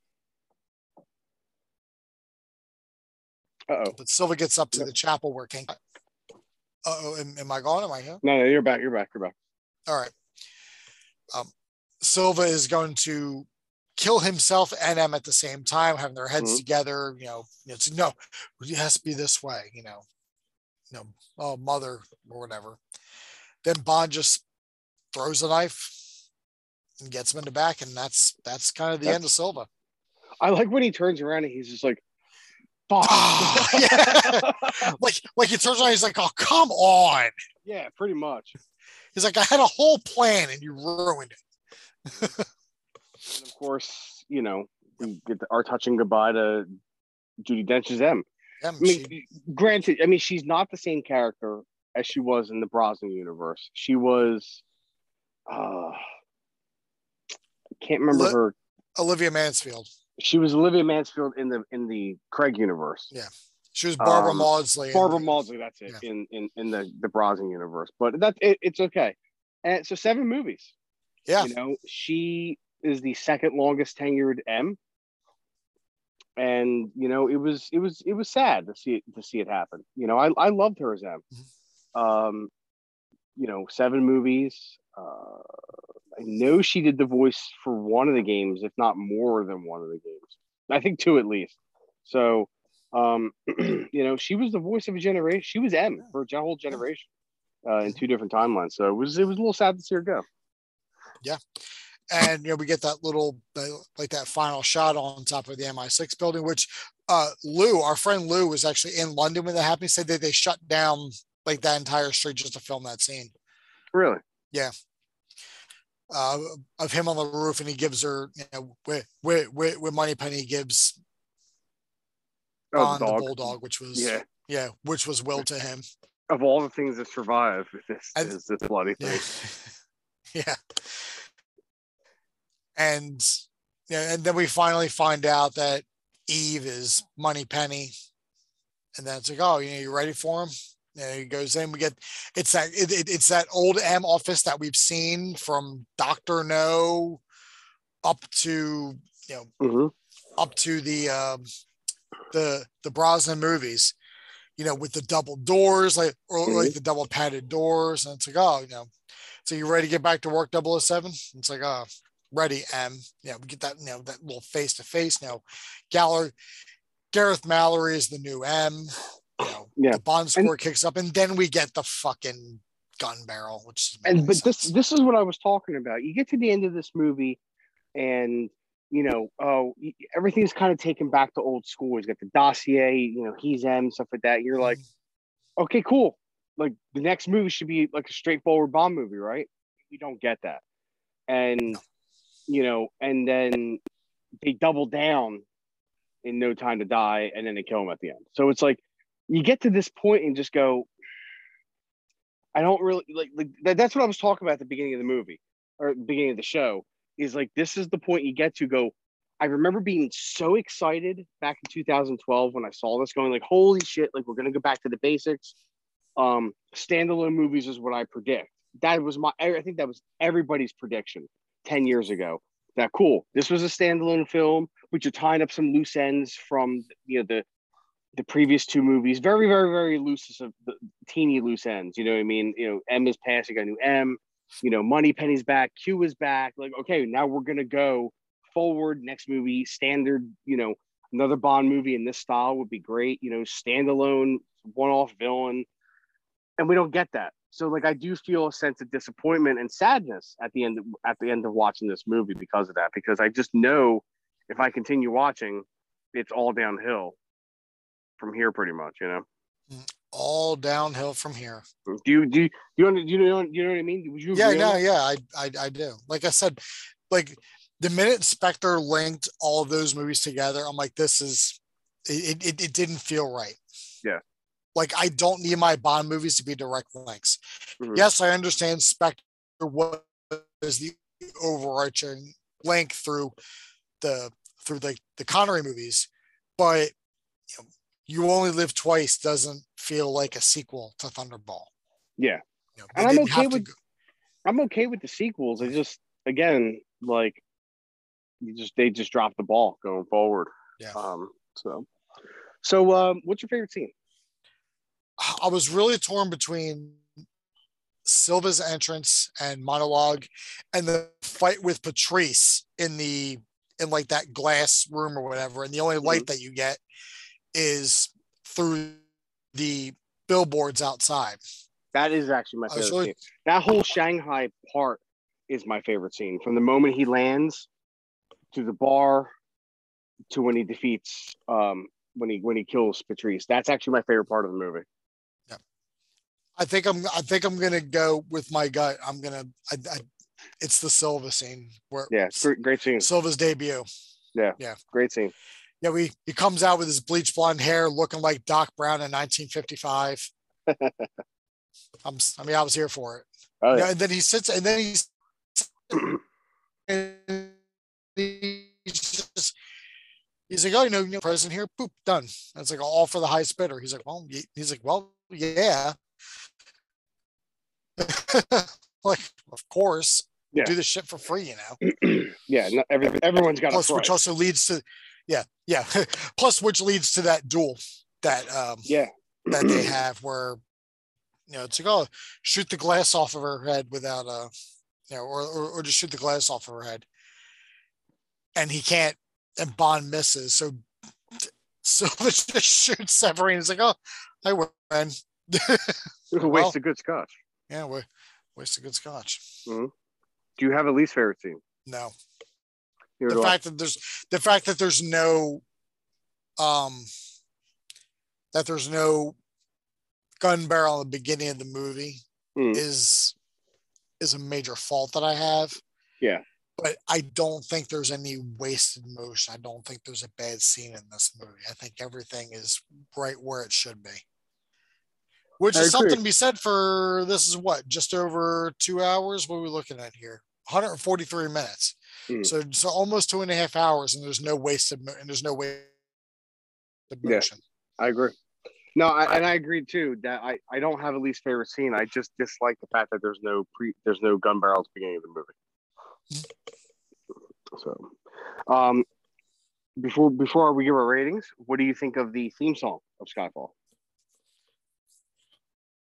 Speaker 1: Uh-oh.
Speaker 2: But Silva gets up to the chapel working. Uh-oh, am, am I gone? Am I here?
Speaker 1: No, no, you're back. You're back. You're back.
Speaker 2: All right. Um, Silva is going to kill himself and M at the same time, having their heads mm-hmm. together. You know, it's no, it has to be this way. You know, you know, oh, mother or whatever. Then Bond just throws a knife and gets him in the back, and that's that's kind of the that's, end of Silva.
Speaker 1: I like when he turns around and he's just like, "Fuck!"
Speaker 2: Oh, yeah. like like he turns around, he's like, "Oh, come on!"
Speaker 1: Yeah, pretty much.
Speaker 2: He's like, "I had a whole plan, and you ruined it."
Speaker 1: And of course, you know, we get the, our touching goodbye to Judi Dench's M.
Speaker 2: Yeah,
Speaker 1: I mean, she... granted, I mean, she's not the same character as she was in the Brosnan universe. She was. Uh, I can't remember Li- her.
Speaker 2: Olivia Mansfield.
Speaker 1: She was Olivia Mansfield in the in the Craig universe.
Speaker 2: Yeah, she was Barbara um, Maudsley.
Speaker 1: Barbara Maudsley, that's it. Yeah. In, in in the the Brosnan universe, but that's it, it's okay. And so seven movies.
Speaker 2: Yeah,
Speaker 1: you know, she is the second longest tenured M. And you know, it was it was it was sad to see it to see it happen. You know, I I loved her as M. Mm-hmm. Um, you know, seven movies. Uh, I know she did the voice for one of the games, if not more than one of the games. I think two at least. So, um, you know, she was the voice of a generation. She was M for a whole generation uh, in two different timelines. So it was it was a little sad to see her go.
Speaker 2: Yeah, and you know, we get that little like that final shot on top of the M I six building, which uh, Lou, our friend Lou, was actually in London when that happened. He said that they shut down like that entire street just to film that scene.
Speaker 1: Really?
Speaker 2: Yeah. Uh, of him on the roof, and he gives her, you know, with with with, with Moneypenny gives
Speaker 1: oh,
Speaker 2: Bond
Speaker 1: the,
Speaker 2: the bulldog, which was yeah, yeah, which was willed to him.
Speaker 1: Of all the things that survive, this
Speaker 2: and,
Speaker 1: is this bloody thing.
Speaker 2: Yeah. yeah. And yeah, and then we finally find out that Eve is Moneypenny, and then it's like, oh, you know, you ready for him? And he goes in. We get it's that it, it, it's that old M office that we've seen from Doctor No up to you know mm-hmm. up to the um, the the Brosnan movies. you know, with the double doors, like or
Speaker 1: Mhm.
Speaker 2: like the double padded doors, and it's like, oh, you know, so you ready to get back to work, double oh seven? It's like, oh, ready, M. Yeah, we get that, you know, that little face to face. Now, Galler, Gareth Mallory is the new M. You know,
Speaker 1: Yeah.
Speaker 2: the Bond
Speaker 1: And
Speaker 2: score kicks up, and then we get the fucking gun barrel, which doesn't make
Speaker 1: and
Speaker 2: any
Speaker 1: but this
Speaker 2: sense.
Speaker 1: this is what I was talking about. You get to the end of this movie, and you know, oh, y- everything's kind of taken back to old school. He's got the dossier, you know, he's M, stuff like that. You're like, okay, cool. Like the next movie should be like a straightforward Bond movie, right? You don't get that, and
Speaker 2: No.
Speaker 1: you know, and then they double down in No Time to Die, and then they kill him at the end. So it's like you get to this point and just go, I don't really like, like that, that's what I was talking about at the beginning of the movie or the beginning of the show. Is like this is the point you get to go. I remember being so excited back in two thousand twelve when I saw this, going like, "Holy shit! Like we're gonna go back to the basics." Um, standalone movies is what I predict. That was my. I think that was everybody's prediction ten years ago. That cool. This was a standalone film, but you're tying up some loose ends from you know the the previous two movies. Very, very, very loose, of the teeny loose ends. You know what I mean? You know, M is passing, got a new M. You know, Moneypenny's back, Q is back. Like, okay, now we're gonna go forward. Next movie, standard. You know, another Bond movie in this style would be great. You know, standalone, one-off villain, and we don't get that. So, like, I do feel a sense of disappointment and sadness at the end. Of, at the end of watching this movie because of that. Because I just know if I continue watching, it's all downhill from here, pretty much. You know.
Speaker 2: All downhill from here.
Speaker 1: Do you do you, do you, know, do you know you know what I mean? Would you
Speaker 2: Yeah,
Speaker 1: agree on
Speaker 2: no,
Speaker 1: that?
Speaker 2: yeah, I, I, I do. Like I said, like the minute Spectre linked all of those movies together, I'm like, this is, it, it, it didn't feel right.
Speaker 1: Yeah.
Speaker 2: Like I don't need my Bond movies to be direct links.
Speaker 1: Mm-hmm.
Speaker 2: Yes, I understand Spectre was the overarching link through the through the the Connery movies, but you know, You Only Live Twice doesn't feel like a sequel to Thunderball.
Speaker 1: Yeah.
Speaker 2: You know, they
Speaker 1: And I'm
Speaker 2: didn't
Speaker 1: okay
Speaker 2: have to
Speaker 1: with
Speaker 2: go.
Speaker 1: I'm okay with the sequels. I just again like you just they just dropped the ball going forward.
Speaker 2: Yeah.
Speaker 1: Um. So so um, what's your favorite scene?
Speaker 2: I was really torn between Silva's entrance and monologue and the fight with Patrice in the in like that glass room or whatever. And the only light
Speaker 1: Mm-hmm.
Speaker 2: that you get is through the billboards outside.
Speaker 1: That is actually my
Speaker 2: I was
Speaker 1: favorite
Speaker 2: really
Speaker 1: scene. That whole Shanghai part is my favorite scene. From the moment he lands to the bar to when he defeats um when he when he kills Patrice. That's actually my favorite part of the movie.
Speaker 2: yeah. I think I'm I think I'm gonna go with my gut. I'm gonna I, I it's the Silva scene where
Speaker 1: Yeah, great, great scene.
Speaker 2: Silva's debut.
Speaker 1: Yeah,
Speaker 2: Yeah.
Speaker 1: great scene.
Speaker 2: Yeah, we he comes out with his bleach blonde hair looking like Doc Brown in nineteen fifty-five. I'm I mean, I was here for it.
Speaker 1: Oh,
Speaker 2: You
Speaker 1: yeah.
Speaker 2: know, and then he sits and then he's and he's just he's like, oh, you know, you know, president here, boop, done. And it's like all for the high bidder. He's like, well, he's like, well, yeah. Like, of course, we'll
Speaker 1: Yeah.
Speaker 2: do this shit for free, you know.
Speaker 1: Yeah, no, every, everyone's got
Speaker 2: Plus,
Speaker 1: a
Speaker 2: which
Speaker 1: price.
Speaker 2: also leads to, yeah, yeah. Plus, which leads to that duel that um
Speaker 1: Yeah.
Speaker 2: that they have where you know it's like, oh, shoot the glass off of her head without uh you know, or or, or just shoot the glass off of her head, and he can't, and Bond misses, so so just shoots Severine. It's like, oh, I win.
Speaker 1: It was a
Speaker 2: Well,
Speaker 1: waste of good scotch.
Speaker 2: yeah, we waste a good scotch.
Speaker 1: Mm-hmm. Do you have a least favorite scene?
Speaker 2: No.
Speaker 1: Here
Speaker 2: The
Speaker 1: do I.
Speaker 2: fact that there's the fact that there's no um that there's no gun barrel in the beginning of the movie
Speaker 1: Mm.
Speaker 2: is is a major fault that I have.
Speaker 1: Yeah.
Speaker 2: But I don't think there's any wasted motion. I don't think there's a bad scene in this movie. I think everything is right where it should be. Which
Speaker 1: I
Speaker 2: is
Speaker 1: agree.
Speaker 2: something to be said for this is what, just over two hours? What are we looking at here? one hundred forty-three minutes.
Speaker 1: Mm.
Speaker 2: So so almost two and a half hours, and there's no wasted mo- and there's no wasted
Speaker 1: Yeah.
Speaker 2: motion.
Speaker 1: I agree. No, I, and I agree too that I, I don't have a least favorite scene. I just dislike the fact that there's no pre there's no gun barrel at the beginning of the movie. So, um, before before we give our ratings, what do you think of the theme song of Skyfall?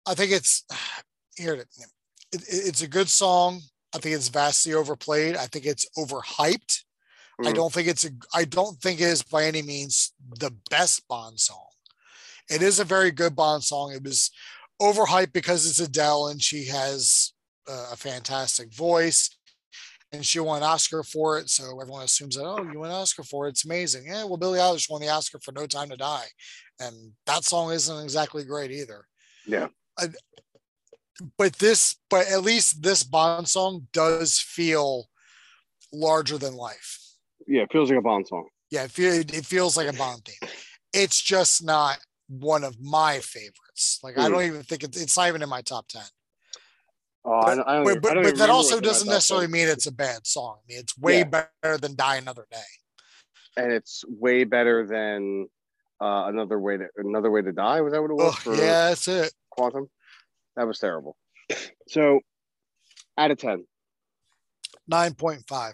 Speaker 2: I think it's here. It, it, it's a good song. I think it's vastly overplayed. I think it's overhyped. Mm. I don't think it's a. I don't think it is by any means the best Bond song. It is a very good Bond song. It was overhyped because it's Adele and she has uh, a fantastic voice, and she won an Oscar for it. So everyone assumes that, oh, you won an Oscar for it. It's amazing. Yeah, well, Billie Eilish won the Oscar for No Time to Die, and that song isn't exactly great either.
Speaker 1: Yeah.
Speaker 2: I, but this, but at least this Bond song does feel larger than life.
Speaker 1: Yeah, it feels like a Bond song.
Speaker 2: Yeah, it, feel, it feels like a Bond theme. It's just not one of my favorites. Like, mm. I don't even think it's, it's not even in my top ten.
Speaker 1: Oh,
Speaker 2: but,
Speaker 1: I don't, I don't
Speaker 2: but,
Speaker 1: even,
Speaker 2: but,
Speaker 1: I don't
Speaker 2: but
Speaker 1: even
Speaker 2: that also
Speaker 1: doesn't
Speaker 2: necessarily mean it's a bad song. I mean, it's way yeah. better than Die Another Day.
Speaker 1: And it's way better than uh, another way to another way to die. Was that what it was?
Speaker 2: Oh, for yeah, that's it.
Speaker 1: Quantum. That was terrible. So, out of ten,
Speaker 2: nine point five.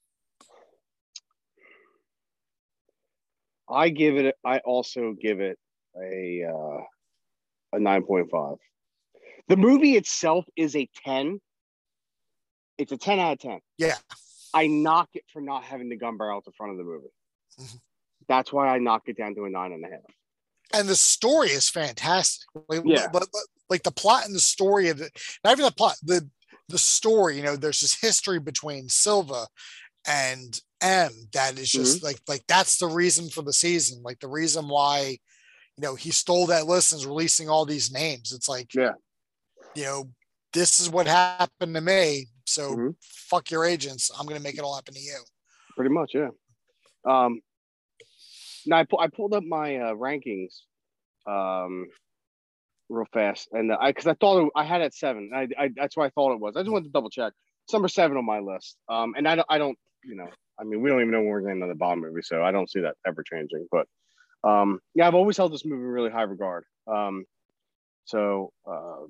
Speaker 1: I give it. I also give it a uh, a nine point five. The movie itself is a ten. It's a ten out of ten.
Speaker 2: Yeah.
Speaker 1: I knock it for not having the gun barrel at the front of the movie. Mm-hmm. That's why I knock it down to a nine and a half.
Speaker 2: And the story is fantastic. Like,
Speaker 1: yeah.
Speaker 2: But, but, like the plot and the story of it, not even the plot, the the story. You know, there's this history between Silva and M that is just mm-hmm. like like that's the reason for the season. Like the reason why, you know, he stole that list and is releasing all these names. It's like,
Speaker 1: yeah,
Speaker 2: you know, this is what happened to me. So mm-hmm. fuck your agents. I'm gonna make it all happen to you.
Speaker 1: Pretty much, yeah. Um, now I, pu- I pulled up my uh, rankings, um, real fast, and uh, I because I thought it, I had it at seven. I, I that's what I thought it was. I just wanted to double check. It's number seven on my list. Um, and I don't, I don't, you know, I mean, we don't even know when we're getting another Bond movie, so I don't see that ever changing. But um, yeah, I've always held this movie in really high regard. Um, so uh,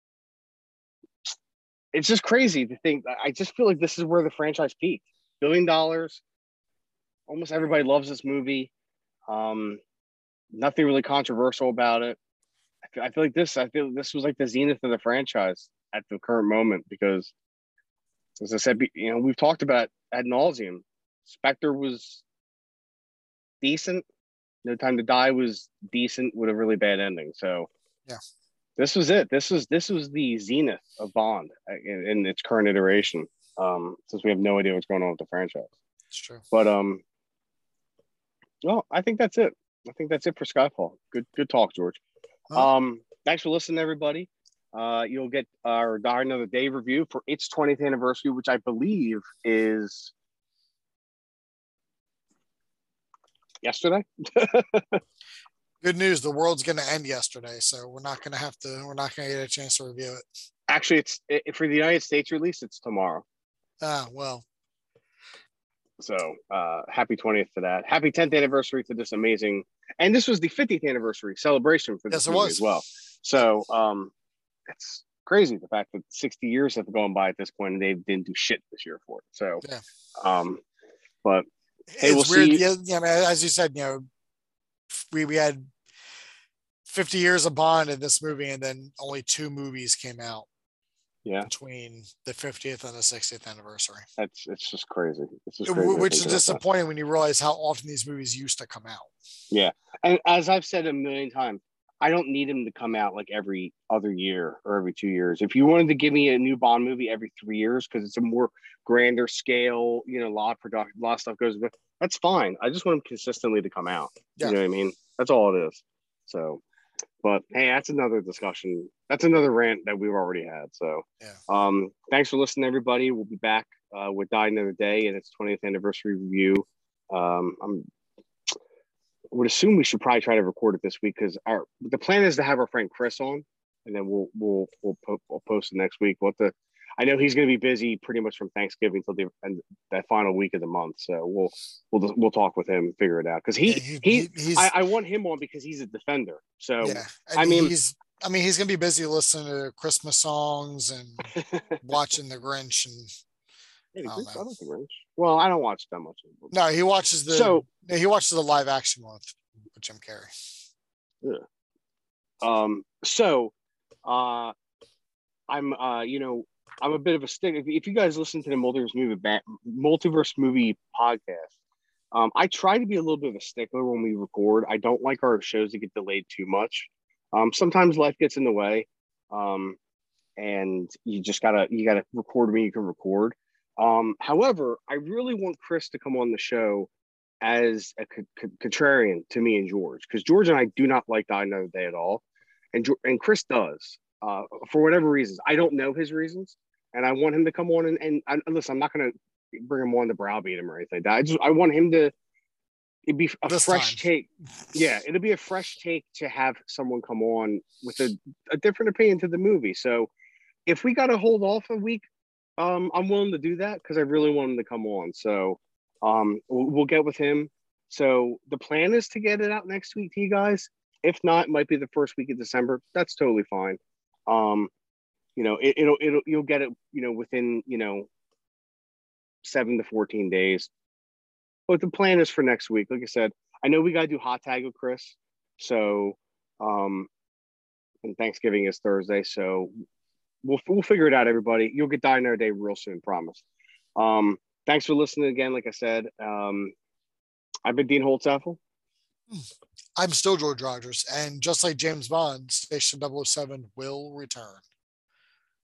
Speaker 1: it's just crazy to think. I just feel like this is where the franchise peaked. Billion dollars. Almost everybody loves this movie. Um, nothing really controversial about it. I feel, I feel like this. I feel this was like the zenith of the franchise at the current moment because, as I said, you know, we've talked about it ad nauseum. Spectre was decent. No Time to Die was decent with a really bad ending. So,
Speaker 2: yeah,
Speaker 1: this was it. This was this was the zenith of Bond in, in its current iteration. Um, since we have no idea what's going on with the franchise.
Speaker 2: It's true.
Speaker 1: But um, well, I think that's it. I think that's it for Skyfall. Good, good talk, George. Oh. Um, thanks for listening, everybody. Uh, you'll get our Die Another Day review for its twentieth anniversary, which I believe is yesterday.
Speaker 2: Good news. The world's going to end yesterday, so we're not going to have to, we're not going to get a chance to review it.
Speaker 1: Actually, it's it, for the United States release, it's tomorrow.
Speaker 2: Ah, well.
Speaker 1: So uh, happy twentieth to that. Happy tenth anniversary to this amazing. And this was the fiftieth anniversary celebration for this
Speaker 2: yes,
Speaker 1: movie
Speaker 2: was.
Speaker 1: as well. So um, it's crazy the fact that sixty years have gone by at this point and they didn't do shit this year for it. So,
Speaker 2: yeah.
Speaker 1: um, but
Speaker 2: hey,
Speaker 1: it's
Speaker 2: we'll weird.
Speaker 1: See.
Speaker 2: Yeah, yeah, I mean, as you said, you know, we we had fifty years of Bond in this movie, and then only two movies came out.
Speaker 1: Yeah,
Speaker 2: between the fiftieth and the sixtieth anniversary.
Speaker 1: That's it's just crazy. It's just crazy
Speaker 2: Which is disappointing that. When you realize how often these movies used to come out.
Speaker 1: Yeah, and as I've said a million times, I don't need them to come out like every other year or every two years. If you wanted to give me a new Bond movie every three years because it's a more grander scale, you know, a lot of production, a lot of stuff goes with it, that's fine. I just want them consistently to come out. Yeah. You know what I mean? That's all it is. So. But hey, that's another discussion. That's another rant that we've already had. So,
Speaker 2: yeah.
Speaker 1: um, thanks for listening, everybody. We'll be back uh, with Die Another Day and its twentieth anniversary review. Um, I'm I would assume we should probably try to record it this week because our the plan is to have our friend Chris on, and then we'll we'll we'll, po- we'll post it next week. We'll have to, I know he's going to be busy pretty much from Thanksgiving till the end, that final week of the month. So we'll we'll we'll talk with him, figure it out because he, yeah, he he he's, I, I want him on because he's a defender. So
Speaker 2: yeah,
Speaker 1: I mean
Speaker 2: he's I mean he's going to be busy listening to Christmas songs and watching The Grinch and.
Speaker 1: Yeah, I, I don't think Grinch. Well, I don't watch that much.
Speaker 2: No, he watches the
Speaker 1: so
Speaker 2: he watches the live action one with Jim Carrey.
Speaker 1: Yeah. Um. So Uh, I'm, uh, you know, I'm a bit of a stick. If, if you guys listen to the multiverse movie, multiverse movie podcast, um, I try to be a little bit of a stickler when we record. I don't like our shows to get delayed too much. Um, sometimes life gets in the way, um, and you just gotta you gotta record when you can record. Um, however, I really want Chris to come on the show as a co- co- contrarian to me and George, because George and I do not like Die Another Day at all, and and Chris does, uh, for whatever reasons. I don't know his reasons, and I want him to come on and, and, and listen. I'm not going to bring him on to browbeat him or anything like that. I just I want him to. It'd be a
Speaker 2: This
Speaker 1: fresh
Speaker 2: time.
Speaker 1: take. Yeah, it'll be a fresh take to have someone come on with a, a different opinion to the movie. So if we got to hold off a week, um, I'm willing to do that because I really want him to come on. So um, we'll, we'll get with him. So the plan is to get it out next week to you guys. If not, it might be the first week of December. That's totally fine. Um, you know, it, it'll it'll you'll get it. You know, within you know seven to fourteen days. But the plan is for next week. Like I said, I know we got to do hot tag with Chris. So, um, and Thanksgiving is Thursday. So we'll we'll figure it out, everybody. You'll get Die Another Day real soon, promise. Um, thanks for listening again. Like I said, um, I've been Dean Holtzapfel.
Speaker 2: I'm still George Rogers, and just like James Bond, Station double oh seven will return.